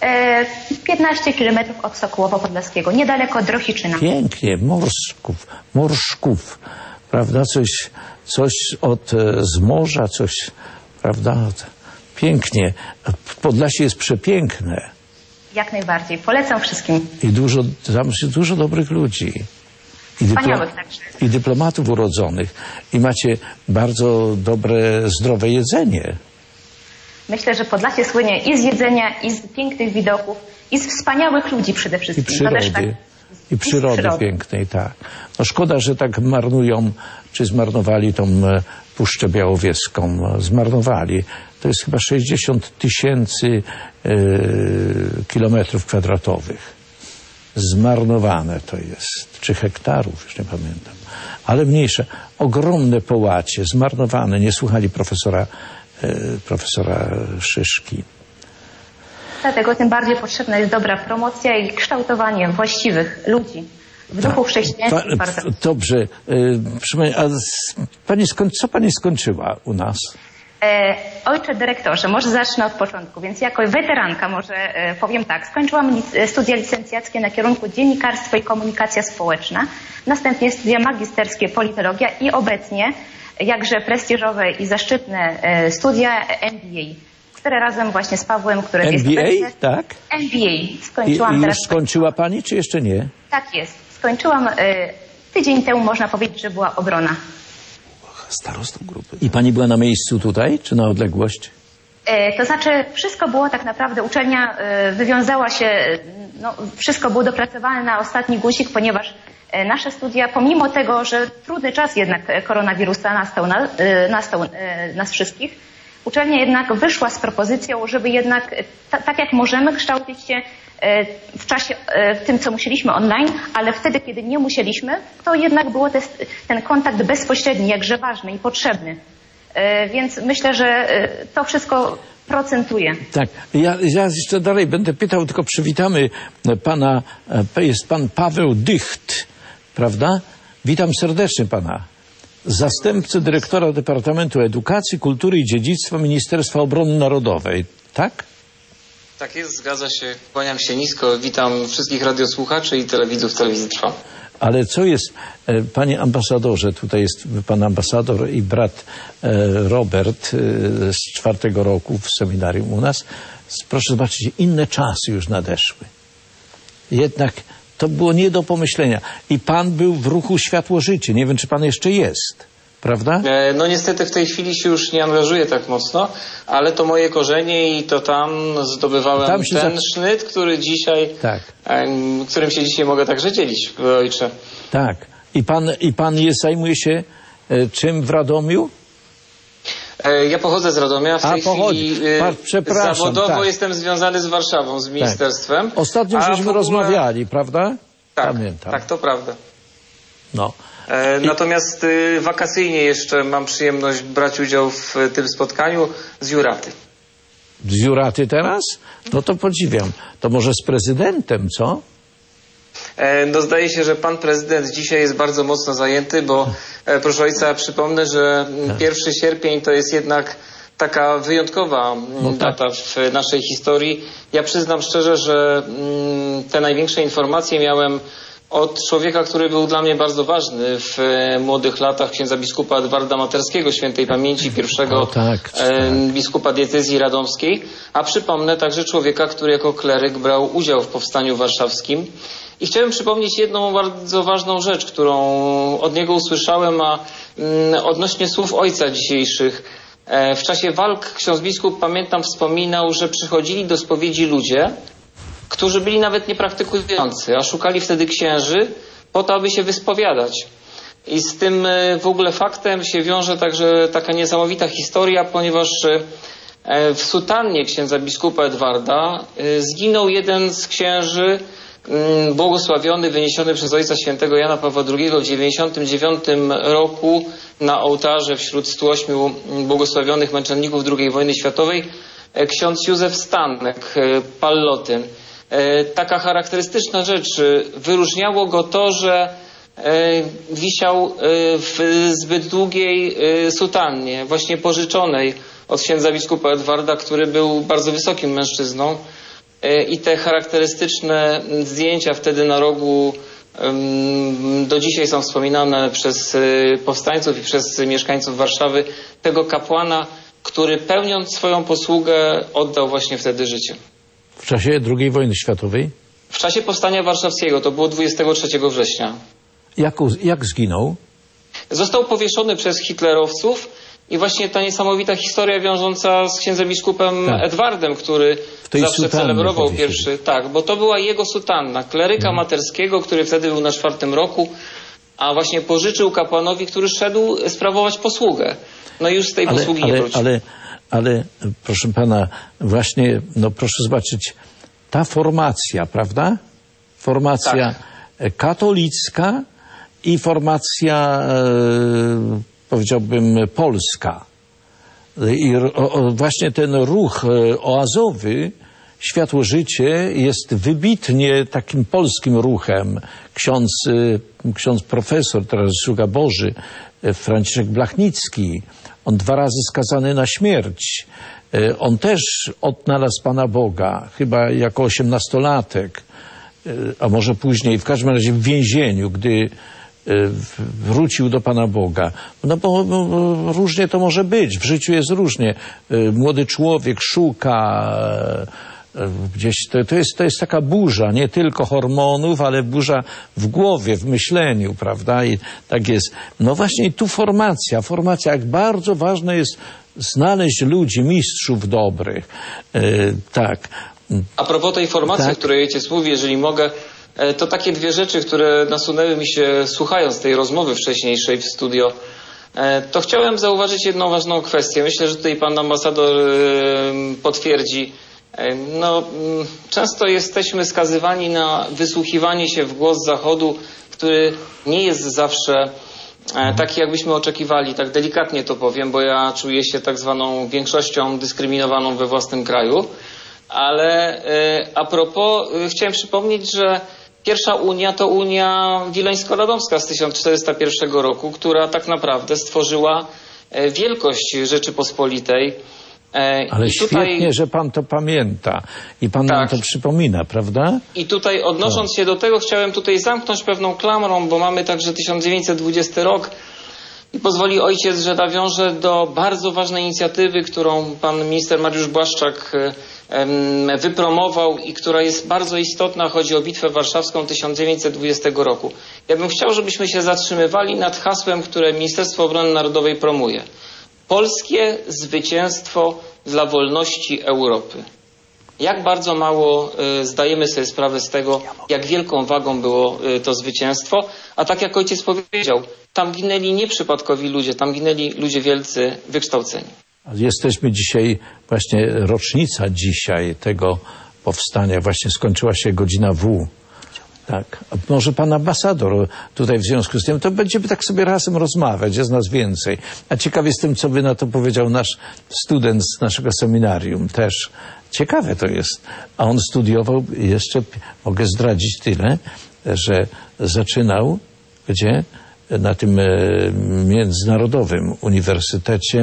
15 kilometrów od Sokołowo-Podlaskiego, niedaleko Drohiczyna. Pięknie, Morszków, prawda? Coś z morza, coś, prawda? Pięknie. Podlasie jest przepiękne. Jak najbardziej. Polecam wszystkim. I tam jest dużo dobrych ludzi. Wspaniałych także. I dyplomatów urodzonych. I macie bardzo dobre, zdrowe jedzenie. Myślę, że Podlasie słynie i z jedzenia, i z pięknych widoków, i z wspaniałych ludzi przede wszystkim. I przyrody. Tak, I przyrody pięknej, tak. No szkoda, że tak marnują, czy zmarnowali tą Puszczę Białowieską. Zmarnowali. To jest chyba 60 000 kilometrów kwadratowych. Zmarnowane to jest. Czy hektarów, już nie pamiętam. Ale mniejsze. Ogromne połacie, zmarnowane. Nie słuchali profesora Szyszki. Dlatego tym bardziej potrzebna jest dobra promocja i kształtowanie właściwych ludzi w duchu chrześcijańskim. Dobrze. Co pani skończyła u nas? Ojcze dyrektorze, może zacznę od początku, więc jako weteranka może powiem tak. Skończyłam studia licencjackie na kierunku dziennikarstwo i komunikacja społeczna, następnie studia magisterskie politologia i obecnie jakże prestiżowe i zaszczytne studia MBA. 4 razem właśnie z Pawłem, który jest MBA, tak? MBA. Skończyłam I teraz. już skończyła pani, czy jeszcze nie? Tak jest. Skończyłam tydzień temu, można powiedzieć, że była obrona. Starostą grupy. I pani była na miejscu tutaj, czy na odległość? To znaczy, wszystko było tak naprawdę, uczelnia wywiązała się, no, wszystko było dopracowane na ostatni guzik, ponieważ nasze studia, pomimo tego, że trudny czas jednak koronawirusa nastał nas wszystkich, uczelnia jednak wyszła z propozycją, żeby jednak tak jak możemy kształcić się w czasie, w tym co musieliśmy online, ale wtedy, kiedy nie musieliśmy, to jednak było ten kontakt bezpośredni, jakże ważny i potrzebny. Więc myślę, że to wszystko procentuje. Tak. Ja jeszcze dalej będę pytał, tylko przywitamy pana, jest pan Paweł Dycht, prawda? Witam serdecznie pana. Zastępcy dyrektora Departamentu Edukacji, Kultury i Dziedzictwa Ministerstwa Obrony Narodowej, tak? Tak jest, zgadza się. Kłaniam się nisko. Witam wszystkich radiosłuchaczy i telewidzów Telewizji Trwam. Ale co jest, panie ambasadorze, tutaj jest pan ambasador i brat Robert z 4. roku w seminarium u nas. Proszę zobaczyć, inne czasy już nadeszły. Jednak to było nie do pomyślenia. I pan był w ruchu Światło-Życie. Nie wiem, czy pan jeszcze jest. Prawda? No niestety w tej chwili się już nie angażuję tak mocno, ale to moje korzenie i to tam zdobywałem sznyt, który dzisiaj, którym się dzisiaj mogę także dzielić, ojcze. Tak. I pan zajmuje się czym w Radomiu? Ja pochodzę z Radomia. W tej chwili zawodowo jestem związany z Warszawą, z ministerstwem. Tak. Ostatnio żeśmy rozmawiali, prawda? Tak, pamiętam. Tak, to prawda. No. Natomiast wakacyjnie jeszcze mam przyjemność brać udział w tym spotkaniu z Juraty. Z Juraty teraz? No to podziwiam. To może z prezydentem, co? No zdaje się, że pan prezydent dzisiaj jest bardzo mocno zajęty, bo proszę ojca, przypomnę, że 1 sierpień to jest jednak taka wyjątkowa data w naszej historii. Ja przyznam szczerze, że te największe informacje miałem od człowieka, który był dla mnie bardzo ważny w młodych latach, księdza biskupa Edwarda Materskiego, świętej pamięci, pierwszego biskupa diecezji radomskiej, a przypomnę także człowieka, który jako kleryk brał udział w powstaniu warszawskim. I chciałem przypomnieć jedną bardzo ważną rzecz, którą od niego usłyszałem, a odnośnie słów ojca dzisiejszych. W czasie walk ksiądz biskup, pamiętam, wspominał, że przychodzili do spowiedzi ludzie, którzy byli nawet niepraktykujący, a szukali wtedy księży po to, aby się wyspowiadać. I z tym w ogóle faktem się wiąże także taka niesamowita historia, ponieważ w sutannie księdza biskupa Edwarda zginął jeden z księży, błogosławiony, wyniesiony przez ojca świętego Jana Pawła II w 1999 roku na ołtarze wśród 108 błogosławionych męczenników II wojny światowej, ksiądz Józef Stanek, Pallotyn. Taka charakterystyczna rzecz, wyróżniało go to, że wisiał w zbyt długiej sutannie, właśnie pożyczonej od księdza biskupa Edwarda, który był bardzo wysokim mężczyzną. I te charakterystyczne zdjęcia wtedy na rogu do dzisiaj są wspominane przez powstańców i przez mieszkańców Warszawy, tego kapłana, który pełniąc swoją posługę oddał właśnie wtedy życie. W czasie II wojny światowej? W czasie powstania warszawskiego, to było 23 września. Jak zginął? Został powieszony przez hitlerowców i właśnie ta niesamowita historia wiążąca z księdzem biskupem Edwardem, który zawsze celebrował pierwszy. Tak, bo to była jego sutanna, kleryka materskiego, który wtedy był na 4. roku, a właśnie pożyczył kapłanowi, który szedł sprawować posługę. No i już z tej posługi nie wrócił. Ale proszę pana, właśnie, no proszę zobaczyć, ta formacja, prawda? Formacja katolicka i formacja, powiedziałbym, polska. I właśnie ten ruch oazowy, Światło Życie, jest wybitnie takim polskim ruchem. Ksiądz profesor, teraz sługa Boży, Franciszek Blachnicki, on 2 razy skazany na śmierć. On też odnalazł Pana Boga, chyba jako 18-latek, a może później, w każdym razie w więzieniu, gdy wrócił do Pana Boga. No bo różnie to może być, w życiu jest różnie. Młody człowiek szuka gdzieś, to jest taka burza, nie tylko hormonów, ale burza w głowie, w myśleniu, prawda? I tak jest. No właśnie i tu formacja, jak bardzo ważne jest znaleźć ludzi, mistrzów dobrych. Tak. A propos tej formacji, o której ojciec mówi, jeżeli mogę, to takie 2 rzeczy, które nasunęły mi się słuchając tej rozmowy wcześniejszej w studio, to chciałem zauważyć jedną ważną kwestię. Myślę, że tutaj pan ambasador potwierdzi. No, często jesteśmy skazywani na wysłuchiwanie się w głos Zachodu, który nie jest zawsze taki, jakbyśmy oczekiwali. Tak delikatnie to powiem, bo ja czuję się tak zwaną większością dyskryminowaną we własnym kraju. Ale a propos, chciałem przypomnieć, że pierwsza Unia to Unia Wileńsko-Radomska z 1401 roku, która tak naprawdę stworzyła wielkość Rzeczypospolitej. Ale i tutaj, świetnie, że pan to pamięta i pan nam to przypomina, prawda? I tutaj odnosząc się do tego, chciałem tutaj zamknąć pewną klamrą, bo mamy także 1920 rok i pozwoli ojciec, że nawiążę do bardzo ważnej inicjatywy, którą pan minister Mariusz Błaszczak wypromował i która jest bardzo istotna, chodzi o Bitwę Warszawską 1920 roku. Ja bym chciał, żebyśmy się zatrzymywali nad hasłem, które Ministerstwo Obrony Narodowej promuje. Polskie zwycięstwo dla wolności Europy. Jak bardzo mało zdajemy sobie sprawę z tego, jak wielką wagą było to zwycięstwo, a tak jak ojciec powiedział, tam ginęli nieprzypadkowi ludzie, tam ginęli ludzie wielcy, wykształceni. Jesteśmy dzisiaj, właśnie rocznica dzisiaj tego powstania, właśnie skończyła się godzina W. Tak. A może pan ambasador tutaj w związku z tym, to będziemy tak sobie razem rozmawiać, jest nas więcej. A ciekaw jestem, co by na to powiedział nasz student z naszego seminarium też. Ciekawe to jest. A on studiował, jeszcze mogę zdradzić tyle, że zaczynał, gdzie? Na tym Międzynarodowym Uniwersytecie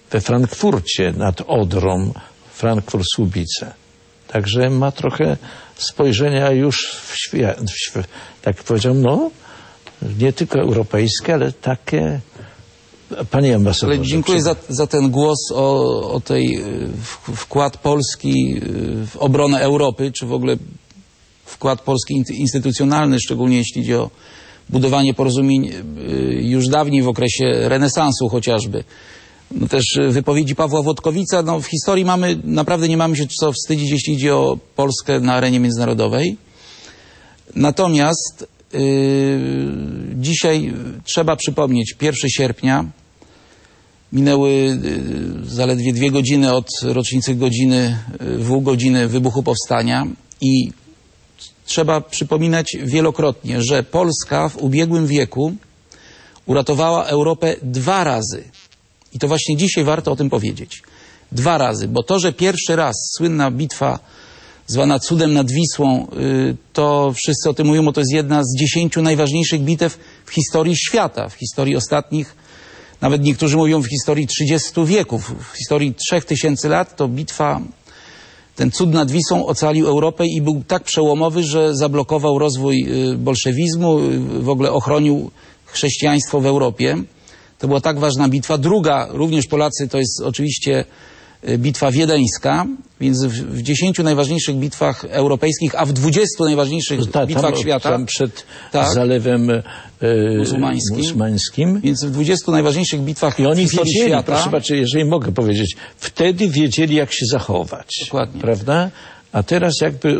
we Frankfurcie nad Odrą, Frankfurt-Słubice. Także ma trochę spojrzenia już tak powiedziałem, no, nie tylko europejskie, ale takie. Panie ambasadorze. Ale dziękuję za ten głos o tej wkład Polski w obronę Europy, czy w ogóle wkład Polski instytucjonalny, szczególnie jeśli idzie o budowanie porozumień już dawniej w okresie renesansu chociażby. No też wypowiedzi Pawła Włodkowica. No w historii naprawdę nie mamy się co wstydzić, jeśli idzie o Polskę na arenie międzynarodowej. Natomiast dzisiaj trzeba przypomnieć, 1 sierpnia, minęły zaledwie 2 godziny od rocznicy godziny wybuchu powstania i trzeba przypominać wielokrotnie, że Polska w ubiegłym wieku uratowała Europę 2 razy. I to właśnie dzisiaj warto o tym powiedzieć. 2 razy, bo to, że pierwszy raz słynna bitwa zwana Cudem nad Wisłą, to wszyscy o tym mówią, bo to jest jedna z 10 najważniejszych bitew w historii świata, w historii ostatnich, nawet niektórzy mówią w historii 30 wieków, w historii 3000 lat, to bitwa, ten Cud nad Wisłą ocalił Europę i był tak przełomowy, że zablokował rozwój bolszewizmu, w ogóle ochronił chrześcijaństwo w Europie. To była tak ważna bitwa. Druga, również Polacy, to jest oczywiście bitwa wiedeńska, więc w 10 najważniejszych bitwach europejskich, a w 20 najważniejszych bitwach świata. Tam przed zalewem muzułmańskim. Więc w 20 najważniejszych bitwach i oni historii wiedzieli, świata. proszę bardzo, jeżeli mogę powiedzieć, wtedy wiedzieli, jak się zachować. Dokładnie. Prawda? A teraz jakby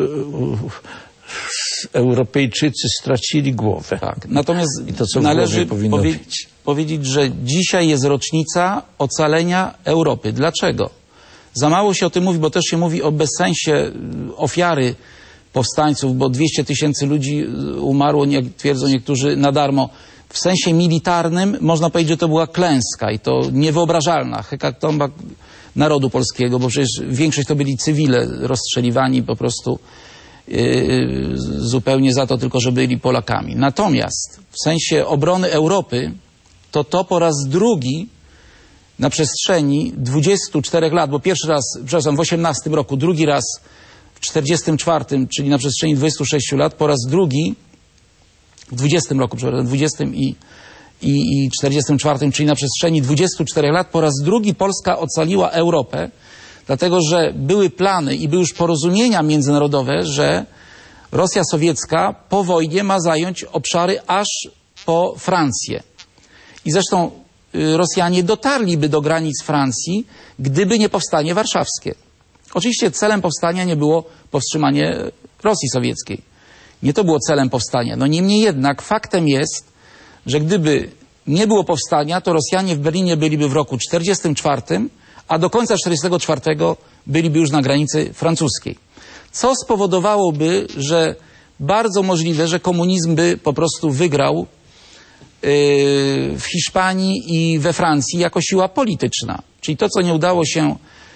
Europejczycy stracili głowę. Tak. Natomiast i to, co należy powiedzieć, że dzisiaj jest rocznica ocalenia Europy. Dlaczego? Za mało się o tym mówi, bo też się mówi o bezsensie ofiary powstańców, bo 200 000 ludzi umarło, twierdzą niektórzy, na darmo. W sensie militarnym można powiedzieć, że to była klęska i to niewyobrażalna hekatomba narodu polskiego, bo przecież większość to byli cywile rozstrzeliwani po prostu zupełnie za to tylko, że byli Polakami. Natomiast w sensie obrony Europy to po raz drugi na przestrzeni 24 lat, bo pierwszy raz, przepraszam, w 18 roku, drugi raz w 44, czyli na przestrzeni 26 lat, po raz drugi w 20 roku, przepraszam, 20 i 44, czyli na przestrzeni 24 lat, po raz drugi Polska ocaliła Europę, dlatego że były plany i były już porozumienia międzynarodowe, że Rosja sowiecka po wojnie ma zająć obszary aż po Francję. I zresztą Rosjanie dotarliby do granic Francji, gdyby nie powstanie warszawskie. Oczywiście celem powstania nie było powstrzymanie Rosji sowieckiej. Nie to było celem powstania. No niemniej jednak faktem jest, że gdyby nie było powstania, to Rosjanie w Berlinie byliby w roku 44, a do końca 44 byliby już na granicy francuskiej. Co spowodowałoby, że bardzo możliwe, że komunizm by po prostu wygrał w Hiszpanii i we Francji jako siła polityczna. Czyli to, co nie udało się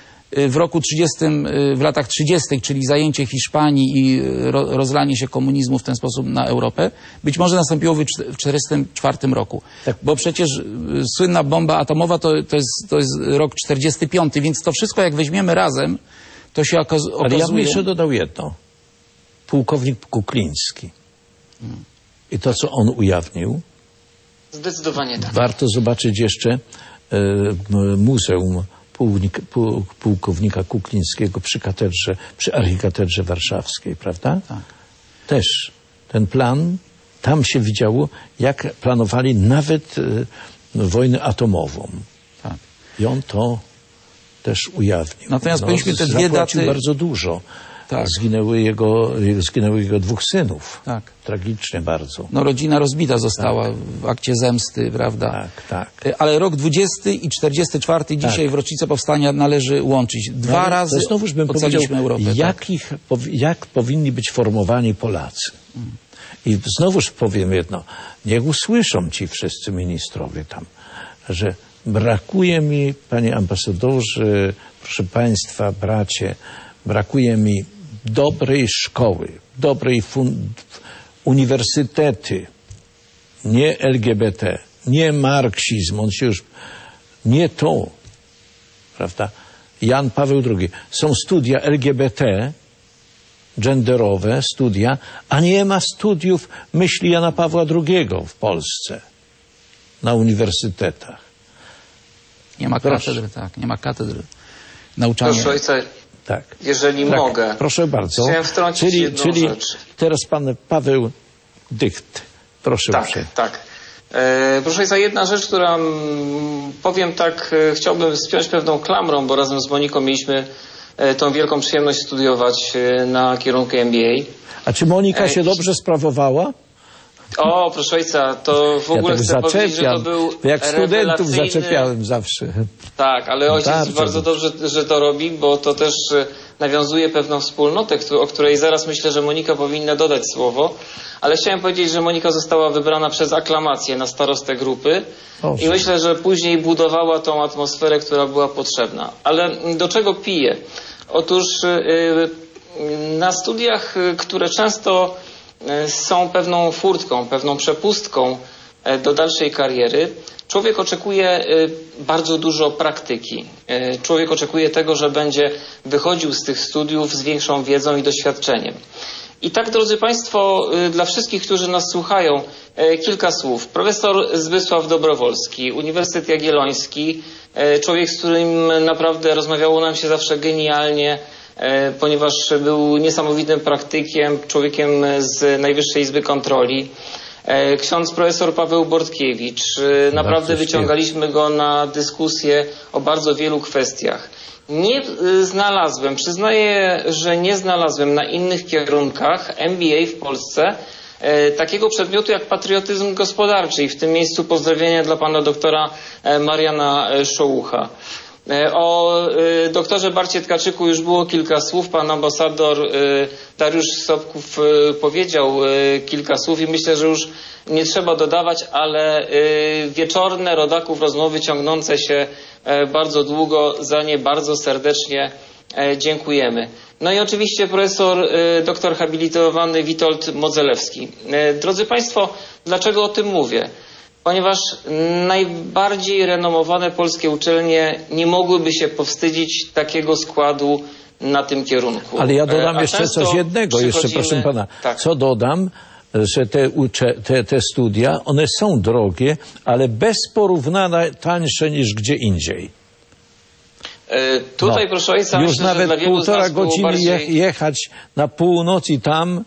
w latach 30., czyli zajęcie Hiszpanii i rozlanie się komunizmu w ten sposób na Europę, być może nastąpiło w 1944 roku. Tak. Bo przecież słynna bomba atomowa to jest rok 45, więc to wszystko jak weźmiemy razem, to się okazuje... Ale ja bym jeszcze dodał jedno. Pułkownik Kukliński. I to, co on ujawnił. Zdecydowanie tak. Warto zobaczyć jeszcze muzeum pułkownika Kuklińskiego przy archikatedrze warszawskiej, prawda? Tak. Też ten plan, tam się widziało, jak planowali nawet wojnę atomową. Tak. I on to też ujawnił. Natomiast powinniśmy te dwie daty... bardzo dużo. Tak. Zginęły jego 2 synów. Tak. Tragicznie bardzo. No rodzina rozbita została w akcie zemsty, prawda? Tak, tak. Ale rok 20 i 44 dzisiaj w rocznicę powstania należy łączyć. 2 razy znowuż bym powiedział, Europę. jak powinni być formowani Polacy. I znowuż powiem jedno. Niech usłyszą ci wszyscy ministrowie tam, że brakuje mi, panie ambasadorze, proszę państwa, bracie, brakuje mi dobrej szkoły, dobrej uniwersytety, nie LGBT, nie marksizm, on się już, nie to, prawda? Jan Paweł II. Są studia LGBT, genderowe studia, a nie ma studiów myśli Jana Pawła II w Polsce na uniwersytetach. Nie ma katedry, tak, nie ma katedry nauczania. Proszę ojca, tak. Jeżeli tak, mogę. Proszę bardzo. Chciałem wtrącić jedną rzecz. Teraz pan Paweł Dycht. Proszę tak, uprzejmie. Tak. Proszę ojca, jedna rzecz, która powiem tak, chciałbym spiąć pewną klamrą, bo razem z Moniką mieliśmy tą wielką przyjemność studiować na kierunku MBA. A czy Monika się dobrze sprawowała? O, proszę ojca, to w ogóle tak chcę powiedzieć, że to był jak studentów zaczepiałem zawsze. Tak, ale ojciec bardzo dobrze, że to robi, bo to też nawiązuje pewną wspólnotę, o której zaraz myślę, że Monika powinna dodać słowo. Ale chciałem powiedzieć, że Monika została wybrana przez aklamację na starostę grupy i myślę, że później budowała tą atmosferę, która była potrzebna. Ale do czego piję? Otóż na studiach, które często są pewną furtką, pewną przepustką do dalszej kariery, człowiek oczekuje bardzo dużo praktyki. Człowiek oczekuje tego, że będzie wychodził z tych studiów z większą wiedzą i doświadczeniem. I tak, drodzy Państwo, dla wszystkich, którzy nas słuchają, kilka słów. Profesor Zbysław Dobrowolski, Uniwersytet Jagielloński, człowiek, z którym naprawdę rozmawiało nam się zawsze genialnie, ponieważ był niesamowitym praktykiem, człowiekiem z Najwyższej Izby Kontroli. Ksiądz profesor Paweł Bortkiewicz. Naprawdę wyciągaliśmy go na dyskusję o bardzo wielu kwestiach. Nie znalazłem, przyznaję, że nie znalazłem na innych kierunkach MBA w Polsce takiego przedmiotu jak patriotyzm gospodarczy i w tym miejscu pozdrowienia dla pana doktora Mariana Szołucha. O doktorze Barcie Tkaczyku już było kilka słów. Pan ambasador Dariusz Sobków powiedział kilka słów i myślę, że już nie trzeba dodawać, ale wieczorne rodaków rozmowy ciągnące się bardzo długo, za nie bardzo serdecznie dziękujemy. No i oczywiście profesor doktor habilitowany Witold Modzelewski. Drodzy Państwo, dlaczego o tym mówię? Ponieważ najbardziej renomowane polskie uczelnie nie mogłyby się powstydzić takiego składu na tym kierunku. Ale ja dodam jeszcze coś jednego, jeszcze proszę pana. Tak. Co dodam, że te studia, one są drogie, ale bez porównania tańsze niż gdzie indziej. Tutaj, proszę ojca, już myślę, nawet że dla półtora godziny bardziej... jechać na północ i tam,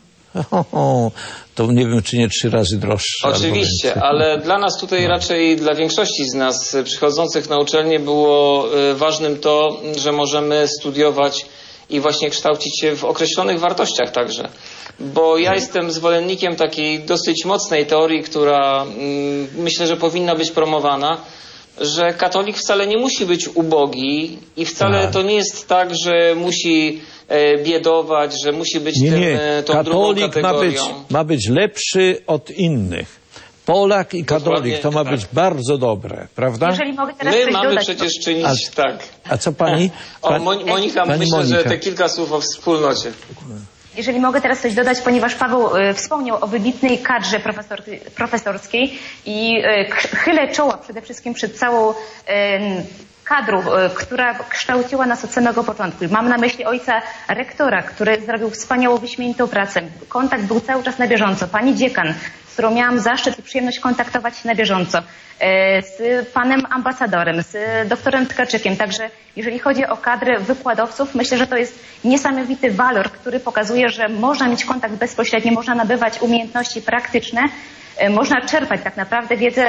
to nie wiem, czy nie 3 razy droższe. Oczywiście, ale dla nas tutaj raczej, dla większości z nas przychodzących na uczelnię było ważnym to, że możemy studiować i właśnie kształcić się w określonych wartościach także. Bo ja jestem zwolennikiem takiej dosyć mocnej teorii, która myślę, że powinna być promowana, że katolik wcale nie musi być ubogi i wcale to nie jest tak, że musi biedować, że musi być tą drugą kategorią. Ma być lepszy od innych. Polak i katolik to ma być bardzo dobre, prawda? Jeżeli mogę teraz My mamy przecież czynić tak. A co pani? Monika, myślę, że te kilka słów o wspólnocie. Jeżeli mogę teraz coś dodać, ponieważ Paweł wspomniał o wybitnej kadrze profesorskiej i chylę czoła przede wszystkim przed całą kadrą, która kształciła nas od samego początku. Mam na myśli ojca rektora, który zrobił wspaniałą, wyśmienitą pracę. Kontakt był cały czas na bieżąco. Pani dziekan, z którą miałam zaszczyt i przyjemność kontaktować się na bieżąco. Z panem ambasadorem, z doktorem Tkaczykiem. Także jeżeli chodzi o kadrę wykładowców, myślę, że to jest niesamowity walor, który pokazuje, że można mieć kontakt bezpośredni, można nabywać umiejętności praktyczne, można czerpać tak naprawdę wiedzę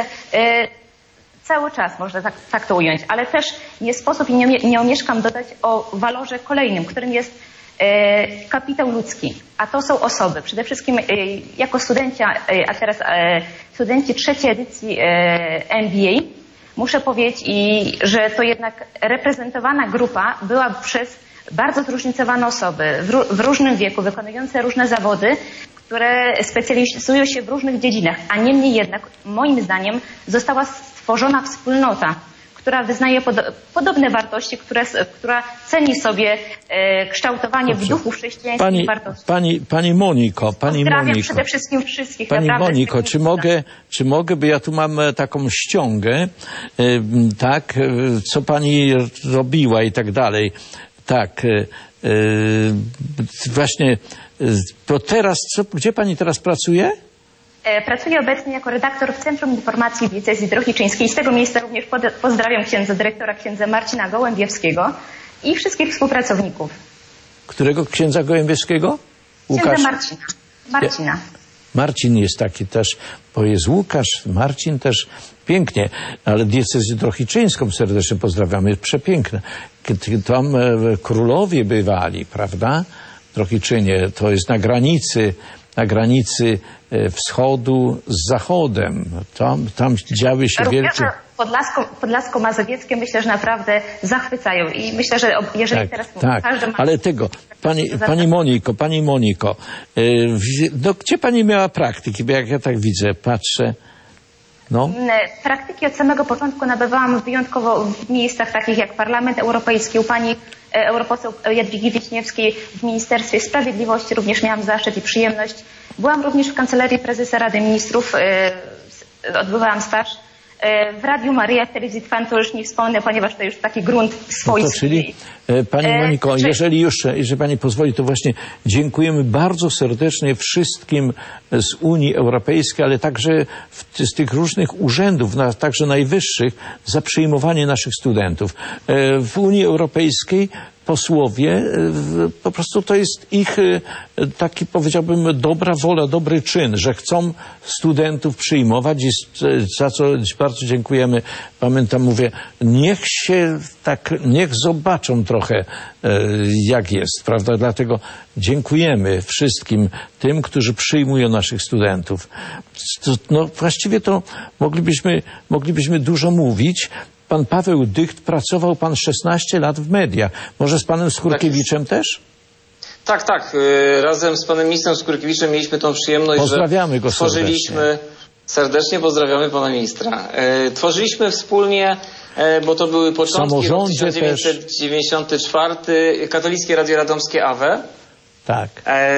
cały czas, można tak to ująć. Ale też nie sposób i nie omieszkam dodać o walorze kolejnym, którym jest kapitał ludzki, a to są osoby. Przede wszystkim jako studenci, a teraz studenci 3. edycji MBA, muszę powiedzieć, że to jednak reprezentowana grupa była przez bardzo zróżnicowane osoby w różnym wieku, wykonujące różne zawody, które specjalizują się w różnych dziedzinach, a niemniej jednak, moim zdaniem, została stworzona wspólnota, która wyznaje podobne wartości, która ceni sobie kształtowanie w duchu chrześcijańskich wartości. Pani Moniko, Pozdrawiam przede wszystkim wszystkich. Pani Moniko, czy mogę, bo ja tu mam taką ściągę, tak, co pani robiła i tak dalej. Tak, właśnie, bo teraz, gdzie pani teraz pracuje? Pracuję obecnie jako redaktor w Centrum Informacji Diecezji Drohiczyńskiej. Z tego miejsca również pozdrawiam księdza dyrektora, księdza Marcina Gołębiewskiego i wszystkich współpracowników. Którego księdza Gołębiewskiego? Księdza Marcina. Marcin jest taki też, bo jest Łukasz, Marcin też pięknie, ale diecezję drohiczyńską serdecznie pozdrawiamy, przepiękne. Tam królowie bywali, prawda? Drohiczynie, to jest na granicy wschodu z zachodem. Tam działy się wielkie... Podlasko-mazowieckie myślę, że naprawdę zachwycają i myślę, że jeżeli teraz... każdy ma... ale Pani Moniko, no, gdzie pani miała praktyki? Bo jak ja tak widzę, patrzę... No. Praktyki od samego początku nabywałam wyjątkowo w miejscach takich jak Parlament Europejski, u pani europoseł Jadwigi Wiśniewskiej w Ministerstwie Sprawiedliwości. Również miałam zaszczyt i przyjemność. Byłam również w Kancelarii Prezesa Rady Ministrów, odbywałam staż. W Radiu Maryja, w Telewizji Trwam to już nie wspomnę, ponieważ to już taki grunt swojski. No czyli, Pani Moniko, jeżeli Pani pozwoli, to właśnie dziękujemy bardzo serdecznie wszystkim z Unii Europejskiej, ale także z tych różnych urzędów, także najwyższych, za przyjmowanie naszych studentów. W Unii Europejskiej posłowie, po prostu to jest ich taki, powiedziałbym, dobra wola, dobry czyn, że chcą studentów przyjmować i za co bardzo dziękujemy. Pamiętam, mówię, niech zobaczą trochę, jak jest, prawda? Dlatego dziękujemy wszystkim tym, którzy przyjmują naszych studentów. No właściwie to moglibyśmy dużo mówić. Pan Paweł Dycht, pracował pan 16 lat w mediach. Może z panem Skurkiewiczem też? Tak. Razem z panem ministrem Skurkiewiczem mieliśmy tą przyjemność, pozdrawiamy go serdecznie pozdrawiamy pana ministra. Tworzyliśmy wspólnie, bo to były początki, rok 1994, Katolickie Radio Radomskie AWE. Tak.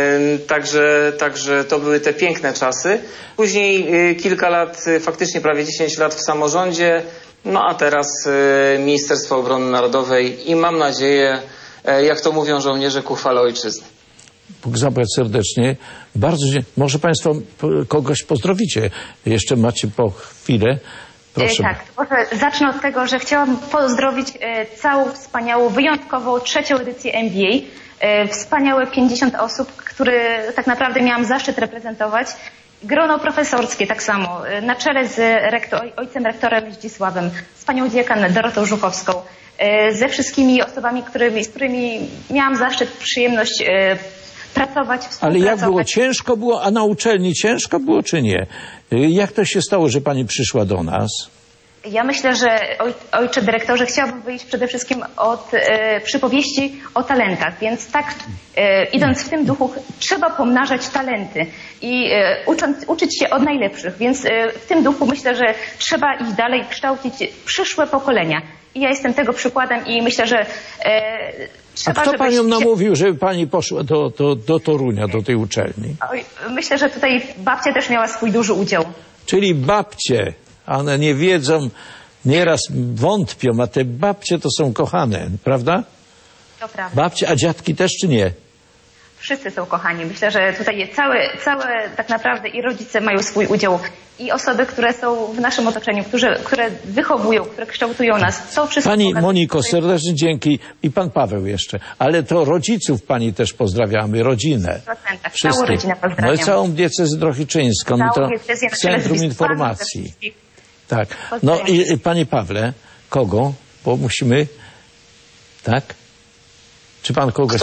Także to były te piękne czasy. Później kilka lat, faktycznie prawie 10 lat w samorządzie. No a teraz Ministerstwo Obrony Narodowej i mam nadzieję, jak to mówią żołnierze, ku chwale ojczyzny. Bóg zapłać serdecznie. Bardzo może Państwo kogoś pozdrowicie. Jeszcze macie po chwilę. Proszę. Tak, może zacznę od tego, że chciałam pozdrowić całą wspaniałą, wyjątkową trzecią edycję MBA. Wspaniałe 50 osób, które tak naprawdę miałam zaszczyt reprezentować. Grono profesorskie tak samo, na czele z ojcem rektorem Zdzisławem, z panią dziekan Dorotą Żuchowską, ze wszystkimi osobami, z którymi miałam zaszczyt, przyjemność pracować, współpracować. Ale jak było? Ciężko było? A na uczelni ciężko było, czy nie? Jak to się stało, że pani przyszła do nas? Ja myślę, że ojcze dyrektorze, chciałabym wyjść przede wszystkim od przypowieści o talentach, więc tak idąc w tym duchu trzeba pomnażać talenty i uczyć się od najlepszych, więc w tym duchu myślę, że trzeba iść dalej, kształcić przyszłe pokolenia. I ja jestem tego przykładem i myślę, że trzeba... A kto panią namówił, żeby pani poszła do Torunia, do tej uczelni? Myślę, że tutaj babcia też miała swój duży udział. Czyli babcie. One nie wiedzą, nieraz wątpią, a te babcie to są kochane, prawda? To prawda. Babcie, a dziadki też, czy nie? Wszyscy są kochani. Myślę, że tutaj całe tak naprawdę i rodzice mają swój udział. I osoby, które są w naszym otoczeniu, które wychowują, które kształtują nas. To wszystko Pani Moniko, serdecznie dzięki. I pan Paweł jeszcze. Ale to rodziców pani też pozdrawiamy, rodzinę. Całą rodzinę pozdrawiam. No i całą diecezję drohiczyńską. I to Centrum Informacji. Tak. No i panie Pawle, kogo? Bo musimy... Tak? Czy pan kogoś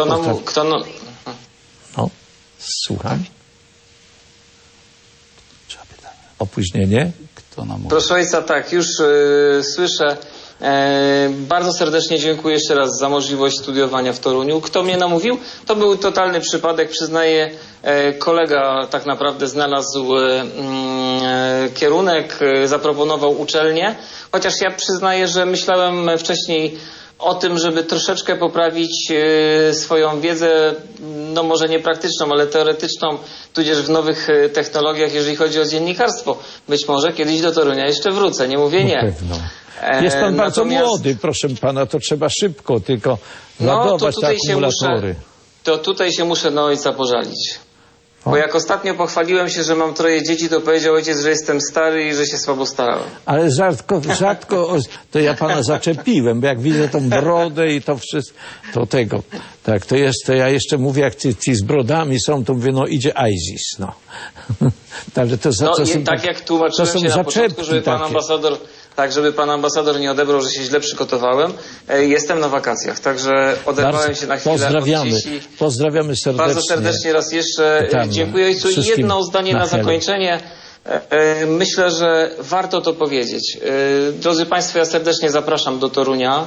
No, słucham. Opóźnienie? Kto nam mówi? Proszę ojca, tak, już słyszę. Bardzo serdecznie dziękuję jeszcze raz za możliwość studiowania w Toruniu. Kto mnie namówił? To był totalny przypadek, przyznaję. Kolega tak naprawdę znalazł kierunek, zaproponował uczelnię, chociaż ja przyznaję, że myślałem wcześniej o tym, żeby troszeczkę poprawić swoją wiedzę, no może nie praktyczną, ale teoretyczną, tudzież w nowych technologiach, jeżeli chodzi o dziennikarstwo. Być może kiedyś do Torunia jeszcze wrócę, nie mówię nie. Jest pan bardzo młody, proszę pana, to trzeba szybko tylko ładować te akumulatory. To tutaj się muszę na ojca pożalić. Bo jak ostatnio pochwaliłem się, że mam 3 dzieci, to powiedział ojciec, że jestem stary i że się słabo starałem. Ale rzadko to ja pana zaczepiłem, bo jak widzę tą brodę i to wszystko, to tego. Tak, to ja jeszcze mówię, jak ci z brodami są, to mówię, no idzie ISIS, no. Także to tak jak tłumaczyłem się na początku, żeby pan ambasador... Tak, żeby pan ambasador nie odebrał, że się źle przygotowałem. Jestem na wakacjach, także oderwałem się na chwilę. Pozdrawiamy serdecznie. Bardzo serdecznie raz jeszcze dziękuję ojcu. I jedno zdanie na zakończenie. Myślę, że warto to powiedzieć. Drodzy państwo, ja serdecznie zapraszam do Torunia,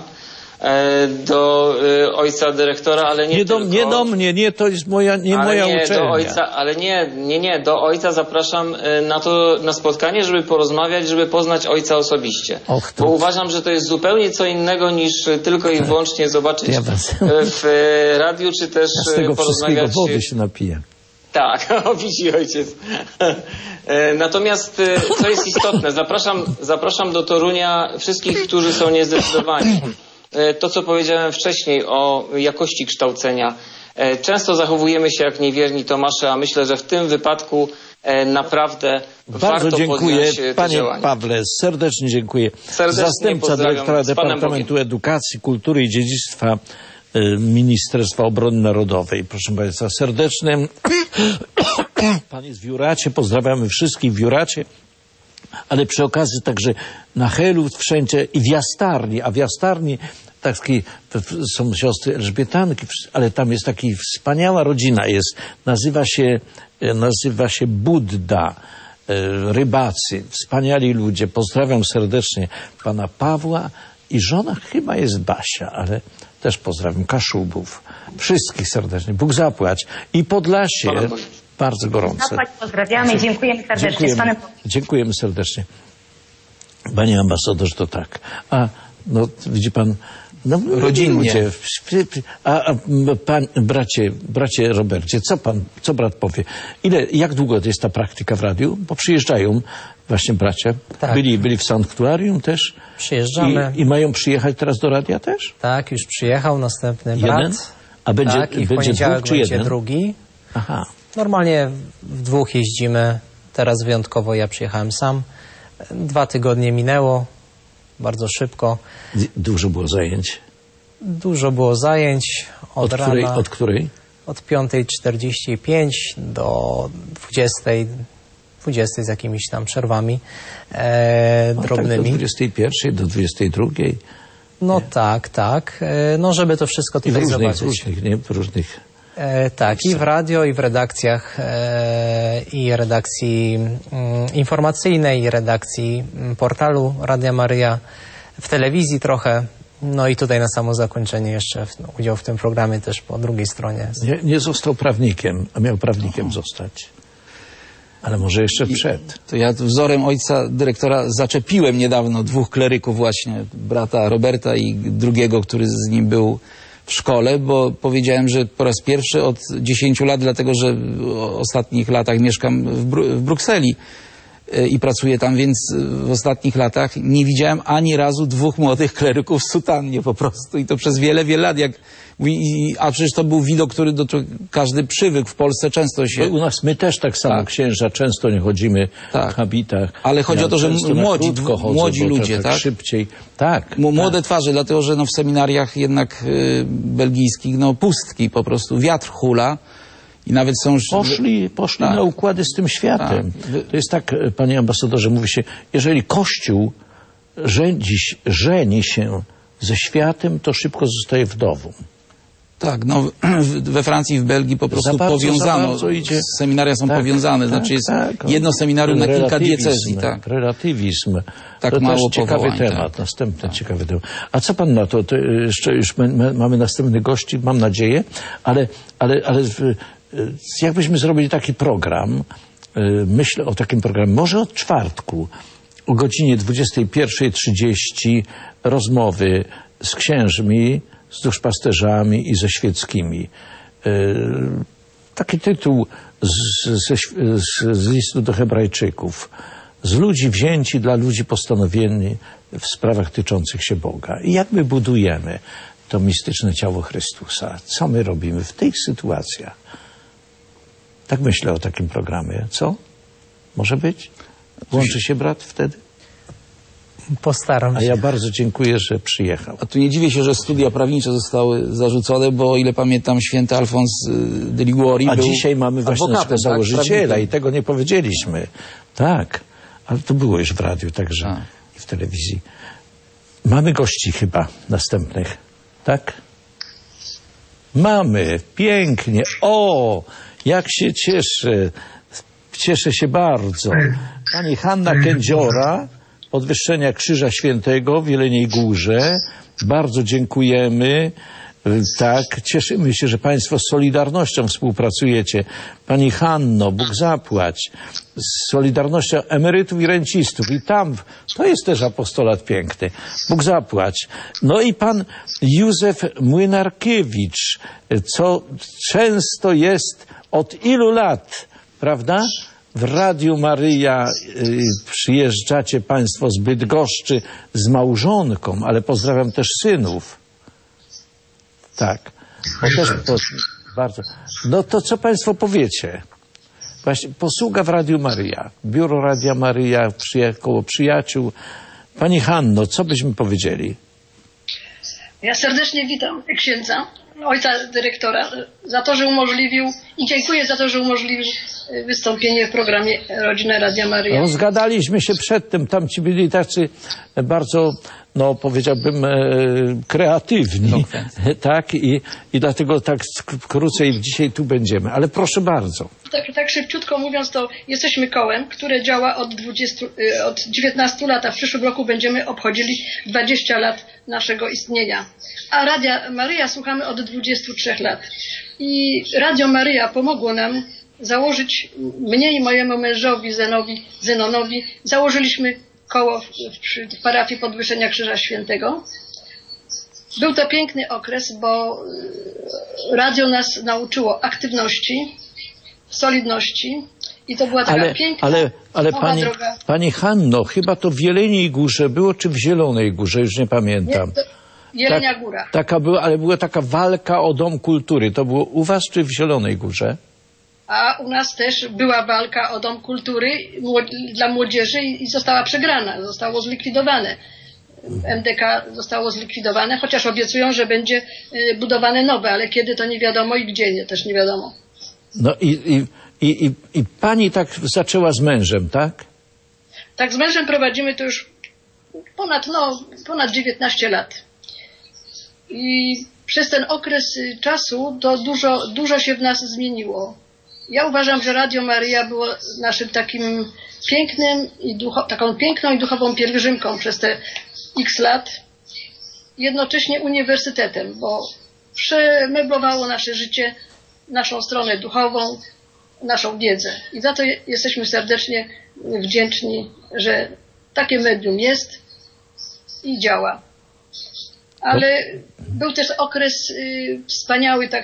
do ojca dyrektora, ale nie tylko. Nie do mnie, nie, to jest moja uczelnia. Do ojca, ale nie, do ojca zapraszam na spotkanie, żeby porozmawiać, żeby poznać ojca osobiście. Bo uważam, że to jest zupełnie co innego niż tylko i wyłącznie zobaczyć w radiu, czy też z tego porozmawiać. Wody się napiję. Tak, widzi ojciec. Natomiast, co jest istotne, zapraszam do Torunia wszystkich, którzy są niezdecydowani. To, co powiedziałem wcześniej o jakości kształcenia. Często zachowujemy się jak niewierni Tomasze, a myślę, że w tym wypadku naprawdę warto podjąć to panie działanie. Pawle, serdecznie dziękuję. Zastępca dyrektora Departamentu Edukacji, Kultury i Dziedzictwa Ministerstwa Obrony Narodowej. Proszę państwa, serdecznym. Pan jest w Juracie, pozdrawiamy wszystkich w Juracie. Ale przy okazji także na Helu, wszędzie i w Jastarni, a w Jastarni takie są siostry Elżbietanki, ale tam jest taka wspaniała rodzina jest, nazywa się Budda, rybacy, wspaniali ludzie, pozdrawiam serdecznie pana Pawła i żona chyba jest Basia, ale też pozdrawiam Kaszubów, wszystkich serdecznie, Bóg zapłać i Podlasie. Bardzo gorące. Pozdrawiamy i dziękujemy serdecznie. Dziękujemy serdecznie. Panie ambasadorze, to tak. No widzi pan, no rodzinnie. Bracie Robercie, co brat powie? Jak długo jest ta praktyka w radiu? Bo przyjeżdżają właśnie bracia. Tak. Byli w sanktuarium też. Przyjeżdżamy. I mają przyjechać teraz do radia też? Tak, już przyjechał następny brat. Jeden? A będzie, tak, i w poniedziałek będzie drugi. Aha. Normalnie w 2 jeździmy. Teraz wyjątkowo ja przyjechałem sam. 2 tygodnie minęło. Bardzo szybko. Dużo było zajęć? Dużo było zajęć. Od rana, od której? Od 5:45 do 20 z jakimiś tam przerwami drobnymi. Tak, do 21 do 22. No tak. No żeby to wszystko tutaj zobaczyć. W różnych. Tak, i w radio, i w redakcjach, i redakcji informacyjnej, i redakcji portalu Radia Maryja, w telewizji trochę, no i tutaj na samo zakończenie jeszcze udział w tym programie też po drugiej stronie. Nie został prawnikiem, a miał prawnikiem zostać. Ale może jeszcze przed. To ja wzorem ojca dyrektora zaczepiłem niedawno 2 kleryków właśnie, brata Roberta i drugiego, który z nim był w szkole, bo powiedziałem, że po raz pierwszy od 10 lat, dlatego że w ostatnich latach mieszkam w Brukseli i pracuję tam, więc w ostatnich latach nie widziałem ani razu 2 młodych kleryków w sutannie po prostu i to przez wiele lat. A przecież to był widok, który każdy przywykł w Polsce, często się... U nas my też tak samo, księża, często nie chodzimy w habitach. Ale chodzi o to, że młodzi ludzie, tak? Szybciej. Tak. Młode twarze, dlatego że w seminariach jednak belgijskich, pustki po prostu, wiatr hula. I nawet są... Poszli na układy z tym światem. To jest tak, panie ambasadorze, mówi się, jeżeli Kościół żeni się ze światem, to szybko zostaje wdową. Tak, no we Francji i w Belgii po prostu powiązano, seminaria są powiązane, znaczy jest jedno seminarium na kilka diecezji. Tak. Relatywizm. Tak, to mało też ciekawy temat, następny ciekawy temat. A co pan na to? Jeszcze już mamy następnych gości, mam nadzieję, ale jakbyśmy zrobili taki program, myślę o takim programie, może od czwartku, o godzinie 21:30 rozmowy z księżmi, z duszpasterzami i ze świeckimi. Taki tytuł z listu do Hebrajczyków. Z ludzi wzięci dla ludzi postanowieni w sprawach tyczących się Boga. I jak my budujemy to mistyczne ciało Chrystusa? Co my robimy w tych sytuacjach? Tak myślę o takim programie. Co? Może być? Włączy się brat wtedy? Postaram się. A ja bardzo dziękuję, że przyjechał. A tu nie dziwię się, że studia prawnicze zostały zarzucone, bo o ile pamiętam, święty Alfons de Liguori był dzisiaj mamy właśnie naszego założyciela i tego nie powiedzieliśmy. Tak, ale to było już w radiu, także i w telewizji. Mamy gości chyba następnych, tak? Mamy, pięknie. O, jak się cieszę. Cieszę się bardzo. Pani Hanna Kędziora, Podwyższenia Krzyża Świętego w Jeleniej Górze. Bardzo dziękujemy. Tak, cieszymy się, że Państwo z Solidarnością współpracujecie. Pani Hanno, Bóg zapłać. Z Solidarnością Emerytów i Rencistów. I tam, to jest też apostolat piękny. Bóg zapłać. No i pan Józef Młynarkiewicz, co często jest od ilu lat, prawda? W Radiu Maryja przyjeżdżacie Państwo z Bydgoszczy z małżonką, ale pozdrawiam też synów. Tak. Bardzo. No to co Państwo powiecie? Właśnie posługa w Radiu Maryja, biuro Radia Maryja, koło przyjaciół. Pani Hanno, co byśmy powiedzieli? Ja serdecznie witam księdza, ojca dyrektora, za to, że umożliwił i dziękuję za to, że umożliwił wystąpienie w programie Rodzina Radia Maryja. Zgadaliśmy się przedtem, tam ci byli tacy bardzo, no powiedziałbym, kreatywni, tak? I dlatego tak krócej dzisiaj tu będziemy, ale proszę bardzo. Tak szybciutko mówiąc, to jesteśmy kołem, które działa od 19 lat, a w przyszłym roku będziemy obchodzili 20 lat naszego istnienia. A Radia Maryja słuchamy od 23 lat. I Radio Maryja pomogło nam założyć, mnie i mojemu mężowi Zenonowi, założyliśmy koło w parafii Podwyższenia Krzyża Świętego. Był to piękny okres, bo radio nas nauczyło aktywności, solidności i to była taka piękna, ale droga. Pani Hanno, chyba to w Jeleniej Górze było, czy w Zielonej Górze, już nie pamiętam. Jelenia Góra. Taka była, ale była taka walka o Dom Kultury. To było u was, czy w Zielonej Górze? A u nas też była walka o Dom Kultury dla młodzieży i została przegrana, zostało zlikwidowane. MDK zostało zlikwidowane, chociaż obiecują, że będzie budowane nowe, ale kiedy to nie wiadomo i gdzie nie, też nie wiadomo. No i pani tak zaczęła z mężem, tak? Tak, z mężem prowadzimy to już ponad 19 lat. I przez ten okres czasu to dużo się w nas zmieniło. Ja uważam, że Radio Maryja było naszym takim pięknym taką piękną i duchową pielgrzymką przez te x lat, jednocześnie uniwersytetem, bo przemeblowało nasze życie, naszą stronę duchową, naszą wiedzę. I za to jesteśmy serdecznie wdzięczni, że takie medium jest i działa. Ale był też okres wspaniały, tak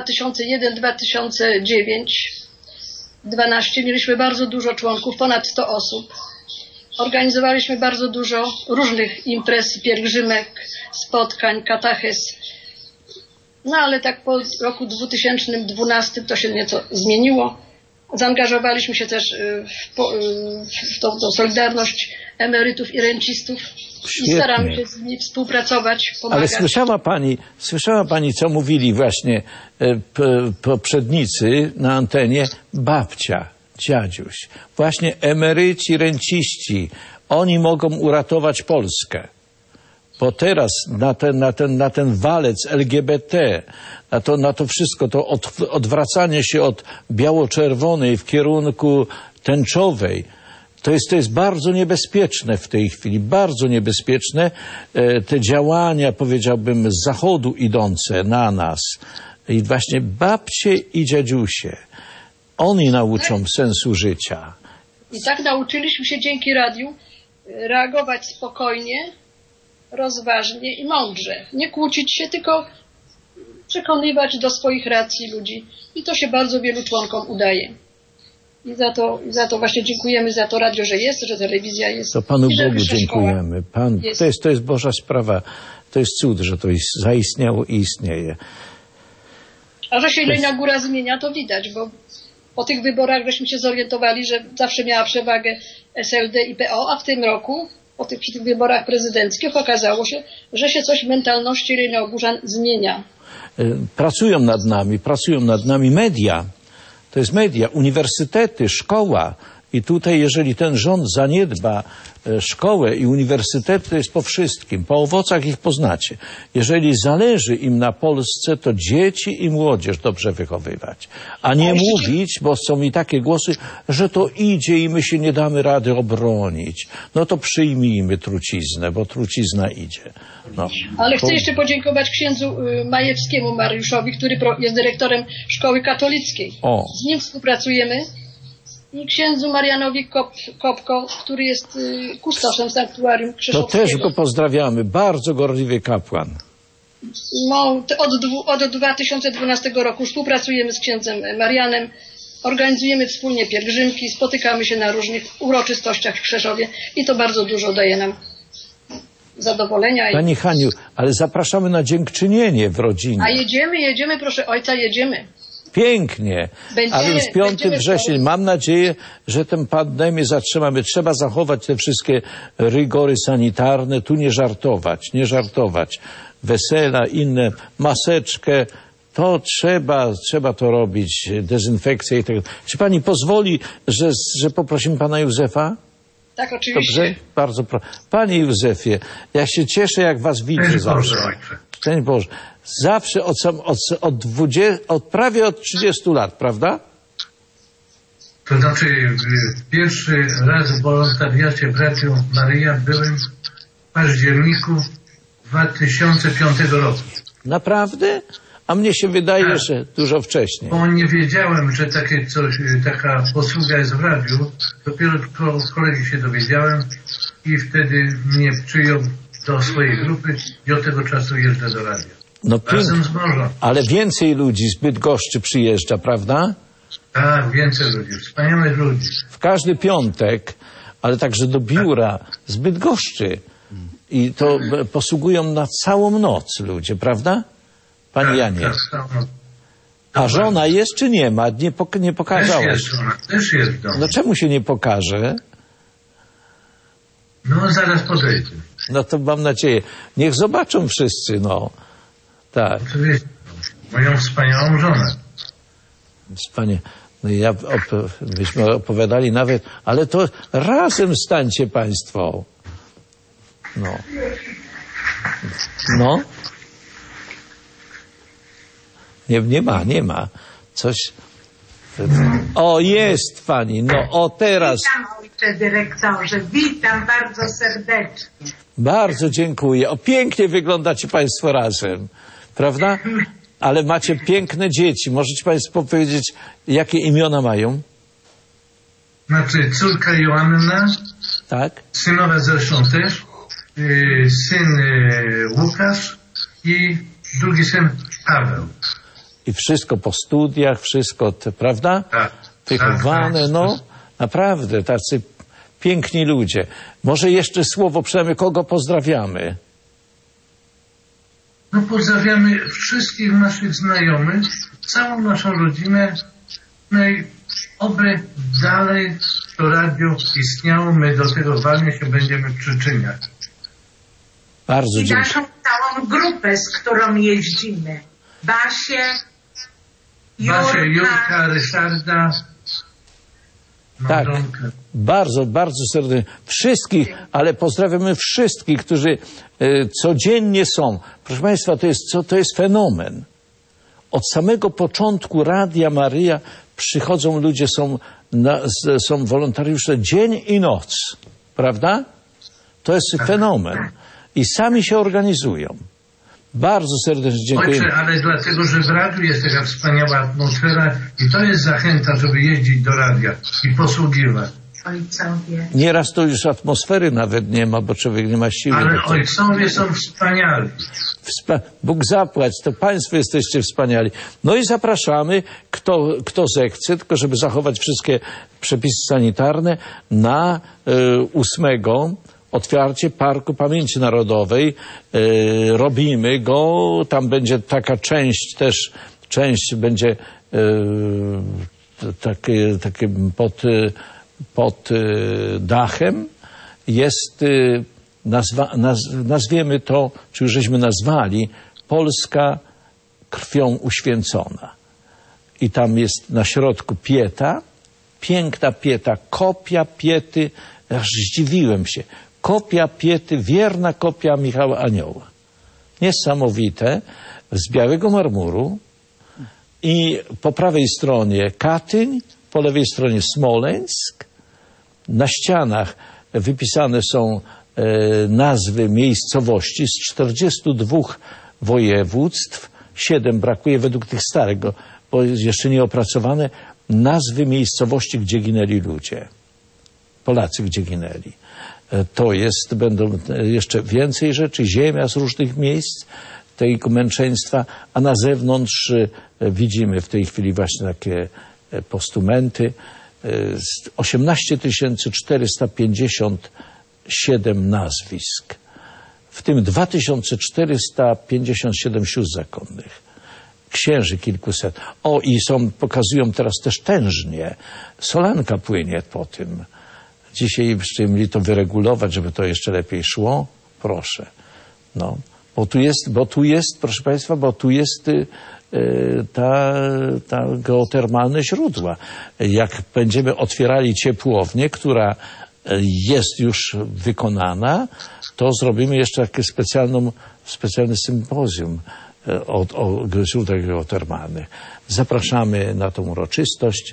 2001-2009, 12. Mieliśmy bardzo dużo członków, ponad 100 osób. Organizowaliśmy bardzo dużo różnych imprez, pielgrzymek, spotkań, katechez. No ale tak po roku 2012 to się nieco zmieniło. Zaangażowaliśmy się też w tą solidarność emerytów i rencistów. Świetnie. I staramy się z nimi współpracować, pomagać. Ale słyszała pani, co mówili właśnie poprzednicy na antenie? Babcia, dziadziuś. Właśnie emeryci, renciści. Oni mogą uratować Polskę. Bo teraz na ten walec LGBT, na to wszystko, to odwracanie się od biało-czerwonej w kierunku tęczowej, to jest bardzo niebezpieczne w tej chwili, bardzo niebezpieczne. Te działania, powiedziałbym, z zachodu idące na nas. I właśnie babcie i dziadusie, oni nauczą sensu życia. I tak nauczyliśmy się dzięki radiu reagować spokojnie, rozważnie i mądrze. Nie kłócić się, tylko przekonywać do swoich racji ludzi. I to się bardzo wielu członkom udaje. I za to właśnie dziękujemy za to radio, że jest, że telewizja jest. To Panu Bogu dziękujemy. To jest Boża sprawa. To jest cud, że to zaistniało i istnieje. A że się Jelenia Góra zmienia, to widać, bo po tych wyborach żeśmy się zorientowali, że zawsze miała przewagę SLD i PO, a w tym roku, przy tych wyborach prezydenckich okazało się, że się coś w mentalności Jeleniogórzan zmienia. Pracują nad nami media. To jest media, uniwersytety, szkoła. I tutaj, jeżeli ten rząd zaniedba szkołę i uniwersytety, to jest po wszystkim. Po owocach ich poznacie. Jeżeli zależy im na Polsce, to dzieci i młodzież dobrze wychowywać. A nie mówić, bo są mi takie głosy, że to idzie i my się nie damy rady obronić. No to przyjmijmy truciznę, bo trucizna idzie. No. Ale chcę jeszcze podziękować księdzu Majewskiemu Mariuszowi, który jest dyrektorem szkoły katolickiej. Z nim współpracujemy. I księdzu Marianowi Kopko, który jest kustoszem sanktuarium Krzeszowskiego. To też go pozdrawiamy. Bardzo gorliwy kapłan. No, od 2012 roku współpracujemy z księdzem Marianem. Organizujemy wspólnie pielgrzymki, spotykamy się na różnych uroczystościach w Krzeszowie i to bardzo dużo daje nam zadowolenia. Pani Haniu, ale zapraszamy na dziękczynienie w rodzinie. A jedziemy, proszę ojca, jedziemy. Pięknie. A więc 5 września. Mam nadzieję, że tę pandemię zatrzymamy. Trzeba zachować te wszystkie rygory sanitarne. Tu nie żartować. Wesela, inne, maseczkę. To trzeba to robić. Dezynfekcję i tak. Czy pani pozwoli, że poprosimy pana Józefa? Tak, oczywiście. Dobrze? Bardzo proszę. Panie Józefie, ja się cieszę, jak was widzę zawsze. Szczęść Boże. Zawsze prawie od 30 lat, prawda? To znaczy, pierwszy raz w wolontariacie w Radiu Maryja byłem w październiku 2005 roku. Naprawdę? A mnie się wydaje, że dużo wcześniej. Bo nie wiedziałem, że taka posługa jest w radiu. Dopiero kolegi się dowiedziałem i wtedy mnie przyjął do swojej grupy i od tego czasu jeżdżę do radia. No pięknie, ale więcej ludzi z Bydgoszczy przyjeżdża, prawda? Tak, więcej ludzi, wspaniałych ludzi. W każdy piątek, ale także do biura z Bydgoszczy. I to posługują na całą noc ludzie, prawda? Panie Janie. A żona jest czy nie ma? Nie pokazałaś. Też jest w domu. No czemu się nie pokaże? No zaraz podejdzie. No to mam nadzieję. Niech zobaczą wszyscy, no. Tak. Oczywiście. Moją wspaniałą żonę. Panie, no byśmy opowiadali nawet, ale to razem stańcie państwo. No. No. Nie ma. Coś. O, jest pani. No, o teraz. Witam, ojcze dyrektorze. Witam bardzo serdecznie. Bardzo dziękuję. O, pięknie wyglądacie państwo razem. Prawda? Ale macie piękne dzieci. Możecie państwo powiedzieć, jakie imiona mają? Znaczy, córka Joanna. Tak. Synowa zresztą też. Syn Łukasz i drugi syn Paweł. I wszystko po studiach, wszystko, prawda? Tak. Wychowane, tak. No. Naprawdę, tacy piękni ludzie. Może jeszcze słowo, przynajmniej kogo pozdrawiamy? No pozdrawiamy wszystkich naszych znajomych, całą naszą rodzinę. No i oby dalej to radio istniało, my do tego walnie się będziemy przyczyniać. Bardzo dziękuję. I naszą całą grupę, z którą jeździmy. Basię, Jurka, Ryszarda. Tak, bardzo, bardzo serdecznie. Wszystkich, ale pozdrawiamy wszystkich, którzy codziennie są. Proszę Państwa, to jest fenomen. Od samego początku Radia Maryja przychodzą ludzie, są wolontariusze dzień i noc. Prawda? To jest fenomen. I sami się organizują. Bardzo serdecznie dziękuję. Ojcze, ale dlatego, że w radiu jest taka wspaniała atmosfera i to jest zachęta, żeby jeździć do radia i posługiwać. Ojcowie. Nieraz to już atmosfery nawet nie ma, bo człowiek nie ma siły. Ale ojcowie są wspaniali. Bóg zapłać, to Państwo jesteście wspaniali. No i zapraszamy, kto zechce, tylko żeby zachować wszystkie przepisy sanitarne, na 8 otwarcie Parku Pamięci Narodowej. Robimy go, tam będzie taka część będzie takie pod dachem. Jest, nazwiemy to, czy już żeśmy nazwali, Polska krwią uświęcona. I tam jest na środku pieta, piękna pieta, kopia piety, aż zdziwiłem się. Kopia piety, wierna kopia Michała Anioła. Niesamowite, z białego marmuru i po prawej stronie Katyń, po lewej stronie Smoleńsk. Na ścianach wypisane są nazwy miejscowości z 42 województw. 7 brakuje według tych starych, bo jest jeszcze nieopracowane, nazwy miejscowości, gdzie ginęli ludzie. Polacy, gdzie ginęli. Będą jeszcze więcej rzeczy, ziemia z różnych miejsc tego męczeństwa, a na zewnątrz widzimy w tej chwili właśnie takie postumenty. 18 457 nazwisk, w tym 2457 sióstr zakonnych, księży kilkuset. I pokazują teraz też tężnie. Solanka płynie po tym. Dzisiaj byście mieli to wyregulować, żeby to jeszcze lepiej szło. Proszę. No. Bo tu jest, proszę Państwa, ta geotermalne źródła. Jak będziemy otwierali ciepłownię, która jest już wykonana, to zrobimy jeszcze takie specjalne sympozjum o źródłach geotermalnych. Zapraszamy na tą uroczystość.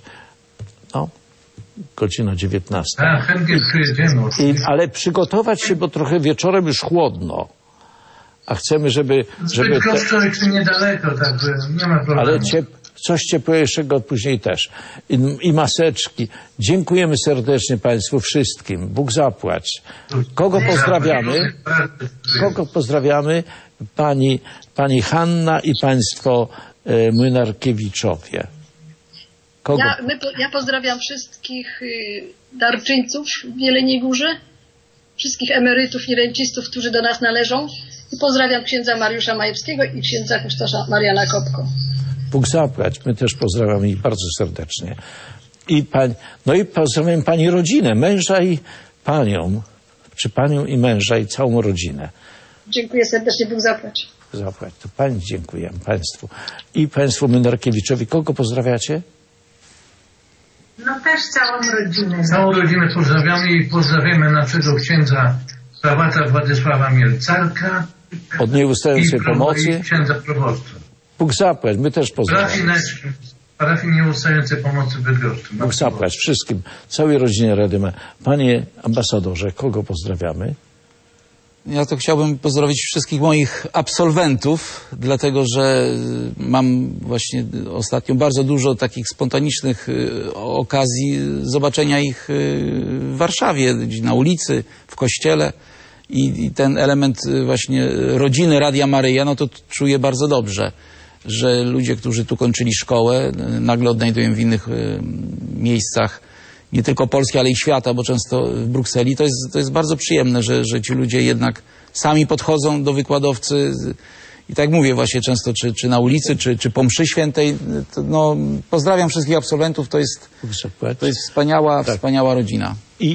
Godzina 19. Chętnie przyjedziemy. Ale przygotować się, bo trochę wieczorem już chłodno. A chcemy, żeby czy niedaleko, tak, nie ma problemu. Ale coś ciepłejszego później też. I maseczki. Dziękujemy serdecznie Państwu wszystkim. Bóg zapłać. Kogo pozdrawiamy? Kogo pozdrawiamy? Pani Hanna i Państwo Młynarkiewiczowie. Kogo? Ja pozdrawiam wszystkich darczyńców w Jeleniej Górze, wszystkich emerytów i rencistów, którzy do nas należą. I pozdrawiam księdza Mariusza Majewskiego i księdza Kustosza Mariana Kopko. Bóg zapłać. My też pozdrawiamy ich bardzo serdecznie. I pozdrawiam Pani rodzinę, męża i Panią, czy Panią i męża i całą rodzinę. Dziękuję serdecznie, Bóg zapłać. Zapłać. To Pani dziękujemy Państwu. I Państwu Młynarkiewiczowi. Kogo pozdrawiacie? No też całą rodzinę. Całą rodzinę pozdrawiamy i pozdrawiamy naszego księdza prałata Władysława Mielcarka. Od nieustającej pomocy. I księdza proboszcza. Bóg zapłać, my też pozdrawiamy. Parafii nieustającej pomocy Bydgoszczy. Bóg zapłać wszystkim, całej rodzinie Rady Maryjskiej. Panie ambasadorze, kogo pozdrawiamy? Ja to chciałbym pozdrowić wszystkich moich absolwentów, dlatego że mam właśnie ostatnio bardzo dużo takich spontanicznych okazji zobaczenia ich w Warszawie, na ulicy, w kościele. I ten element właśnie rodziny Radia Maryja, no to czuję bardzo dobrze, że ludzie, którzy tu kończyli szkołę, nagle odnajdują w innych miejscach, nie tylko Polski, ale i świata, bo często w Brukseli. To jest bardzo przyjemne, że ci ludzie jednak sami podchodzą do wykładowcy. I tak mówię właśnie często, czy na ulicy, czy po mszy świętej. Pozdrawiam wszystkich absolwentów, to jest wspaniała rodzina. I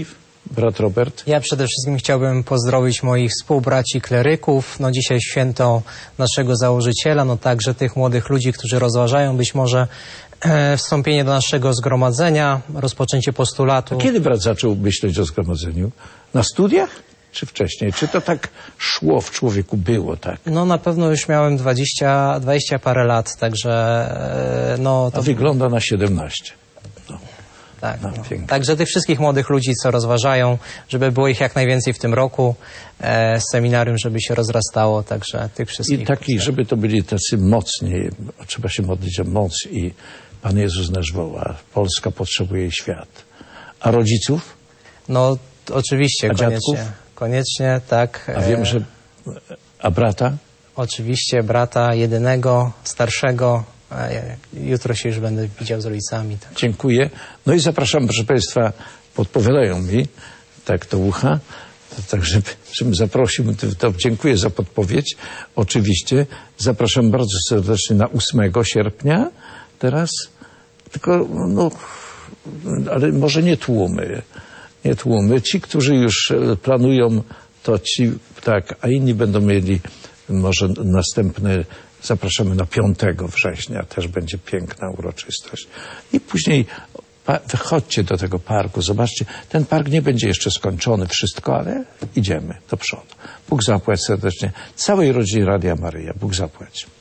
Brat Robert? Ja przede wszystkim chciałbym pozdrowić moich współbraci kleryków. No dzisiaj święto naszego założyciela, no także tych młodych ludzi, którzy rozważają być może wstąpienie do naszego zgromadzenia, rozpoczęcie postulatu. A kiedy brat zaczął myśleć o zgromadzeniu? Na studiach? Czy wcześniej? Czy to tak szło w człowieku, było tak? No na pewno już miałem 20 parę lat, także no... To wygląda na 17. Tak, no. Także tych wszystkich młodych ludzi, co rozważają, żeby było ich jak najwięcej w tym roku, seminarium, żeby się rozrastało, także tych wszystkich. I taki, żeby to byli tacy mocni, trzeba się modlić o moc i Pan Jezus nasz woła. Polska potrzebuje świat. A rodziców? No oczywiście, a koniecznie. Dziadków? Koniecznie, tak. A wiem, że... A brata? Oczywiście, brata jedynego, starszego. Jutro się już będę widział z rodzicami. Tak. Dziękuję. No i zapraszam, proszę Państwa, podpowiadają mi, tak do ucha, tak żebym zaprosił, to dziękuję za podpowiedź. Oczywiście zapraszam bardzo serdecznie na 8 sierpnia teraz, tylko no, ale może nie tłumy. Nie tłumy. Ci, którzy już planują, to ci, tak, a inni będą mieli może następny. Zapraszamy na 5 września, też będzie piękna uroczystość. I później wychodźcie do tego parku, zobaczcie, ten park nie będzie jeszcze skończony wszystko, ale idziemy do przodu. Bóg zapłać serdecznie całej rodzinie Radia Maryja. Bóg zapłać.